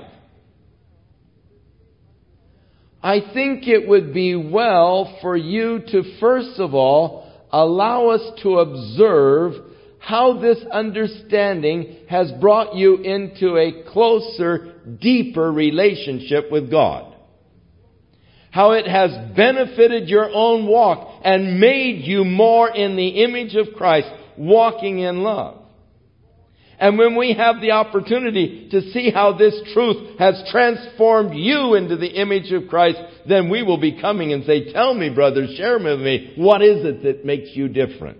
I think it would be well for you to, first of all, allow us to observe how this understanding has brought you into a closer, deeper relationship with God. How it has benefited your own walk and made you more in the image of Christ, walking in love. And when we have the opportunity to see how this truth has transformed you into the image of Christ, then we will be coming and say, tell me, brothers, share with me, what is it that makes you different?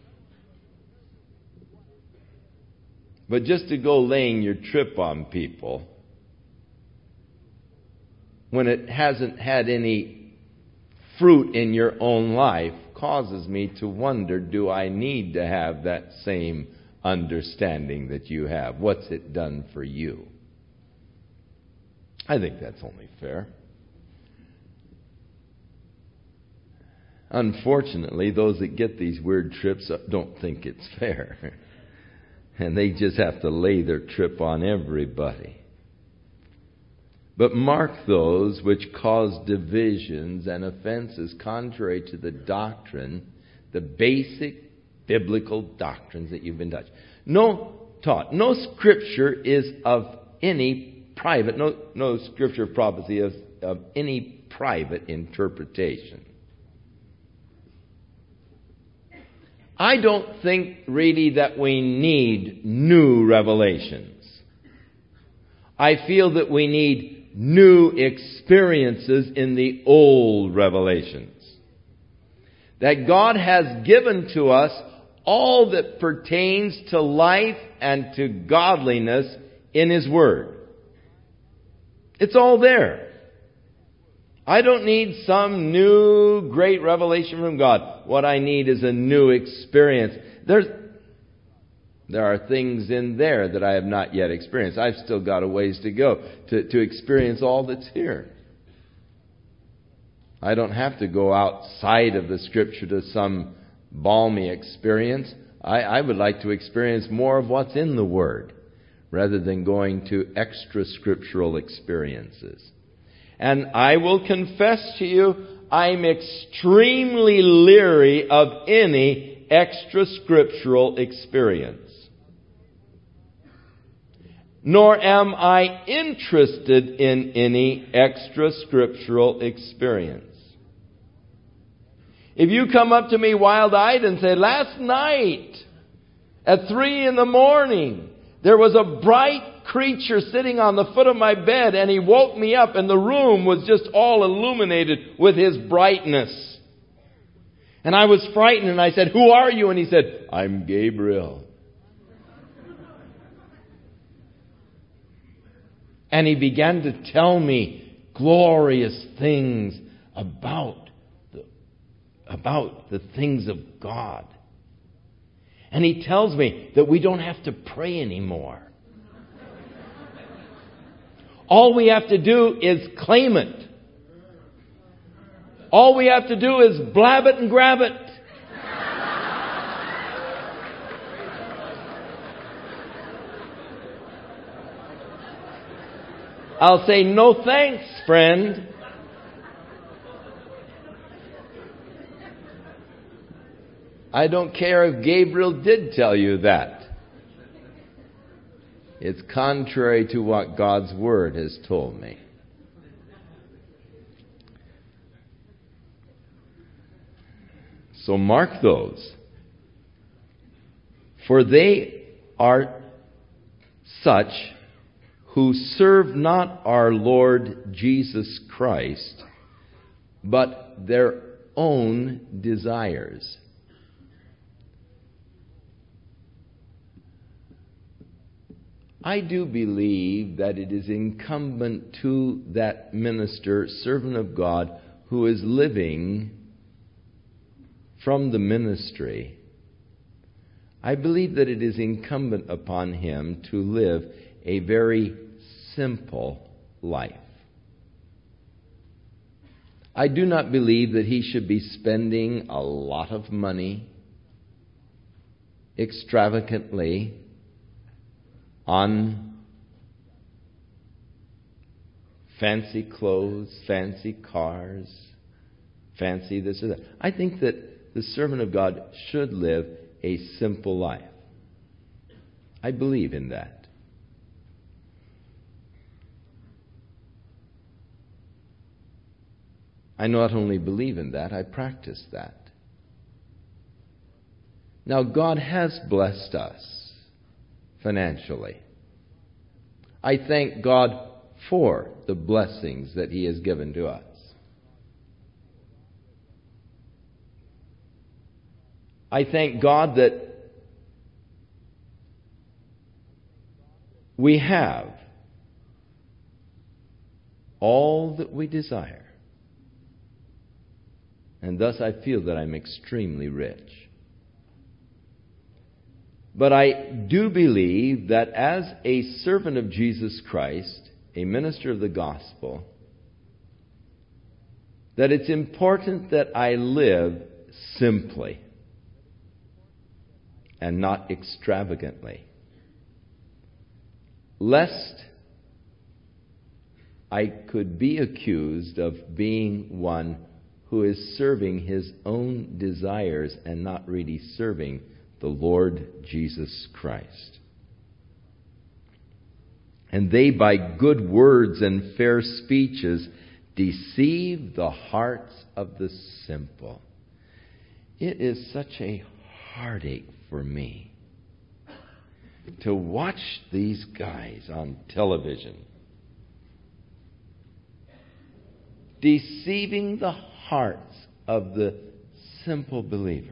But just to go laying your trip on people when it hasn't had any fruit in your own life causes me to wonder, do I need to have that same understanding that you have? What's it done for you? I think that's only fair. Unfortunately, those that get these weird trips don't think it's fair. And they just have to lay their trip on everybody. But mark those which cause divisions and offenses contrary to the doctrine, the basic biblical doctrines that you've been taught. No taught. No scripture is of any private, no, no scripture of prophecy is of any private interpretation. I don't think really that we need new revelations. I feel that we need new experiences in the old revelations. That God has given to us all that pertains to life and to godliness in His Word. It's all there. I don't need some new great revelation from God. What I need is a new experience. There's, there are things in there that I have not yet experienced. I've still got a ways to go to, to experience all that's here. I don't have to go outside of the Scripture to some balmy experience. I, I would like to experience more of what's in the Word rather than going to extra scriptural experiences. And I will confess to you, I'm extremely leery of any extra scriptural experience. nor am I interested in any extra scriptural experience. If you come up to me wild-eyed and say, last night at three in the morning, there was a bright creature sitting on the foot of my bed and he woke me up and the room was just all illuminated with his brightness. And I was frightened and I said, who are you? And he said, I'm Gabriel. And he began to tell me glorious things about about the things of God. And he tells me that we don't have to pray anymore. All we have to do is claim it. All we have to do is blab it and grab it. I'll say, no thanks, friend. I don't care if Gabriel did tell you that. It's contrary to what God's Word has told me. So mark those. For they are such who serve not our Lord Jesus Christ, but their own desires. I do believe that it is incumbent to that minister, servant of God, who is living from the ministry. I believe that it is incumbent upon him to live a very simple life. I do not believe that he should be spending a lot of money extravagantly on fancy clothes, fancy cars, fancy this or that. I think that the servant of God should live a simple life. I believe in that. I not only believe in that, I practice that. Now, God has blessed us financially. I thank God for the blessings that He has given to us. I thank God that we have all that we desire. And thus I feel that I'm extremely rich. But I do believe that as a servant of Jesus Christ, a minister of the gospel, that it's important that I live simply and not extravagantly, lest I could be accused of being one who is serving his own desires and not really serving the Lord Jesus Christ. And they, by good words and fair speeches, deceive the hearts of the simple. It is such a heartache for me to watch these guys on television deceiving the hearts of the simple believers.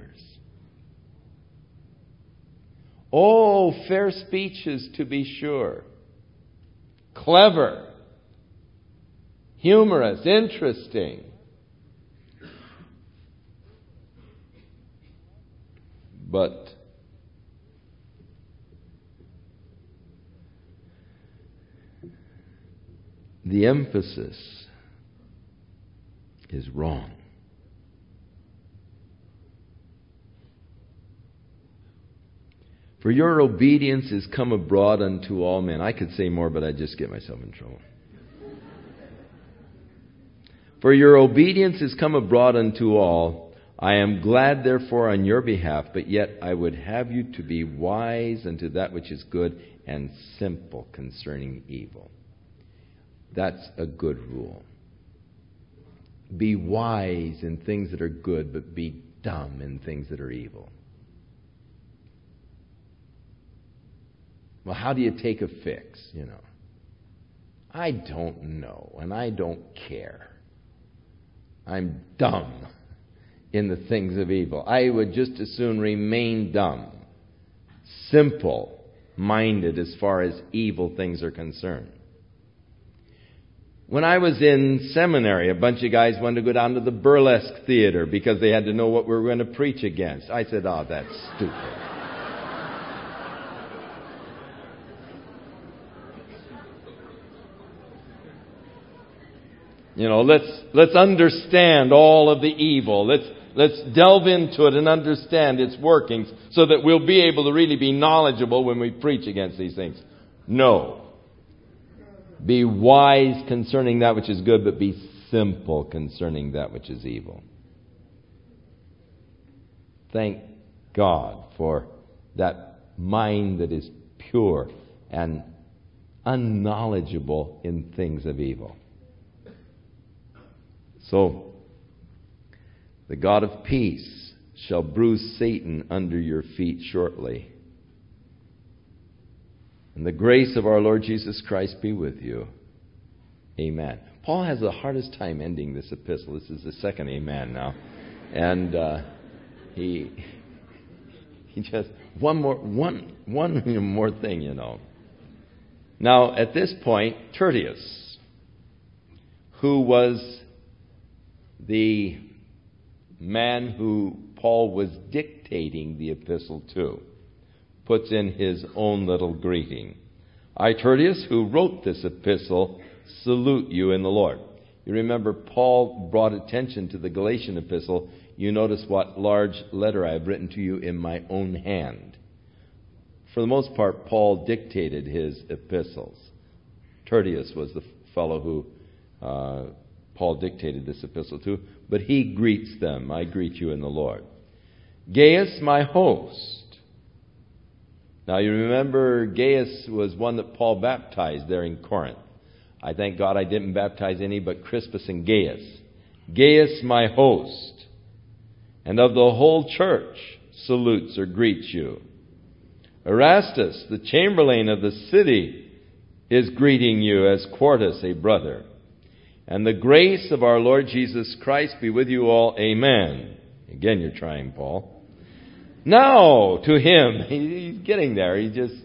Oh, fair speeches to be sure. Clever. Humorous. Interesting. But the emphasis is wrong. For your obedience is come abroad unto all men. I could say more, but I'd just get myself in trouble. For your obedience is come abroad unto all, I am glad, therefore, on your behalf, but yet I would have you to be wise unto that which is good and simple concerning evil. That's a good rule. Be wise in things that are good, but be dumb in things that are evil. Well, how do you take a fix, you know? I don't know, and I don't care. I'm dumb in the things of evil. I would just as soon remain dumb, simple-minded as far as evil things are concerned. When I was in seminary, a bunch of guys wanted to go down to the burlesque theater because they had to know what we were going to preach against. I said, oh, that's stupid. You know, let's let's understand all of the evil. Let's let's delve into it and understand its workings so that we'll be able to really be knowledgeable when we preach against these things. No. Be wise concerning that which is good, but be simple concerning that which is evil. Thank God for that mind that is pure and unknowledgeable in things of evil. So, the God of peace shall bruise Satan under your feet shortly. And the grace of our Lord Jesus Christ be with you. Amen. Paul has the hardest time ending this epistle. This is the second amen now. And uh, he he just, one more, one, one more thing, you know. Now, at this point, Tertius, who was the man who Paul was dictating the epistle to, puts in his own little greeting. I, Tertius, who wrote this epistle, salute you in the Lord. You remember Paul brought attention to the Galatian epistle. You notice what large letter I have written to you in my own hand. For the most part, Paul dictated his epistles. Tertius was the fellow who uh, Paul dictated this epistle to, but he greets them. I greet you in the Lord. Gaius, my host. Now you remember Gaius was one that Paul baptized there in Corinth. I thank God I didn't baptize any but Crispus and Gaius. Gaius, my host, and of the whole church salutes or greets you. Erastus, the chamberlain of the city, is greeting you, as Quartus, a brother. And the grace of our Lord Jesus Christ be with you all. Amen. Again, you're trying, Paul. Now to him. He's getting there. He just...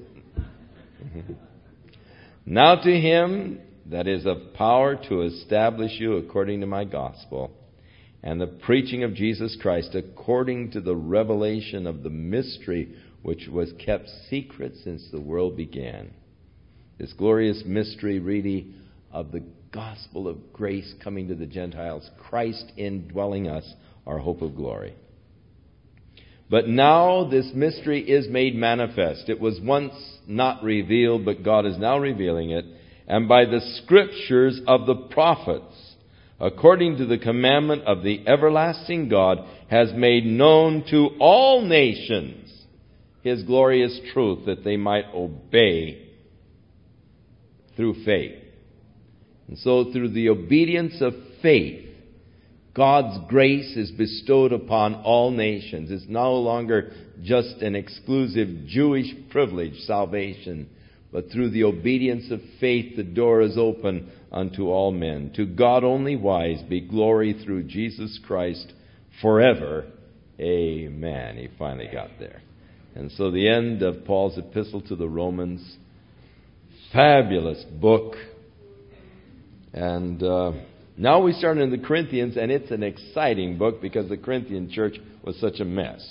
Now to him that is of power to establish you according to my gospel, and the preaching of Jesus Christ according to the revelation of the mystery which was kept secret since the world began. This glorious mystery, really, of the gospel of grace coming to the Gentiles, Christ indwelling us, our hope of glory. But now this mystery is made manifest. It was once not revealed, but God is now revealing it. And by the scriptures of the prophets, according to the commandment of the everlasting God, has made known to all nations His glorious truth, that they might obey through faith. And so through the obedience of faith, God's grace is bestowed upon all nations. It's no longer just an exclusive Jewish privilege, salvation, but through the obedience of faith, the door is open unto all men. To God only wise be glory through Jesus Christ forever. Amen. He finally got there. And so the end of Paul's epistle to the Romans, fabulous book. And uh, now we start in the Corinthians, and it's an exciting book because the Corinthian church was such a mess.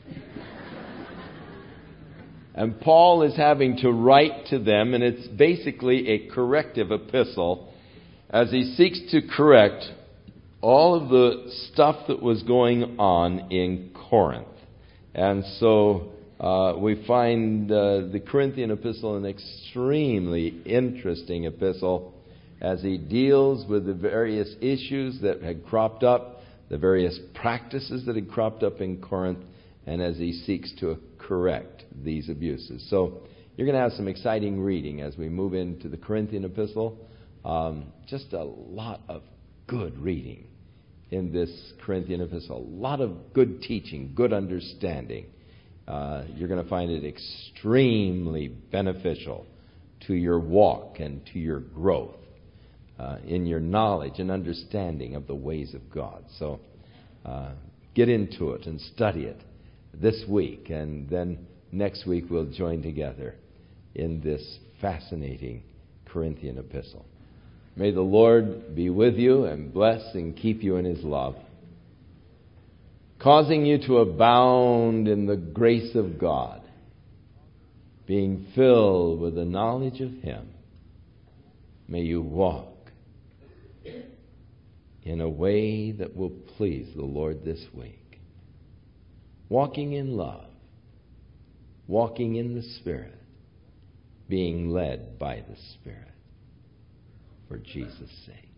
And Paul is having to write to them, and it's basically a corrective epistle as he seeks to correct all of the stuff that was going on in Corinth. And so uh, we find uh, the Corinthian epistle an extremely interesting epistle as he deals with the various issues that had cropped up. the various practices that had cropped up in Corinth, and as he seeks to correct these abuses. So you're going to have some exciting reading as we move into the Corinthian epistle. Um, just a lot of good reading in this Corinthian epistle. A lot of good teaching, good understanding. Uh, you're going to find it extremely beneficial to your walk and to your growth uh, in your knowledge and understanding of the ways of God. So uh, get into it and study it this week, and then next week we'll join together in this fascinating Corinthian epistle. May the Lord be with you and bless and keep you in His love, causing you to abound in the grace of God, being filled with the knowledge of Him. May you walk in a way that will please the Lord this week, walking in love, walking in the Spirit, being led by the Spirit, for Jesus' sake.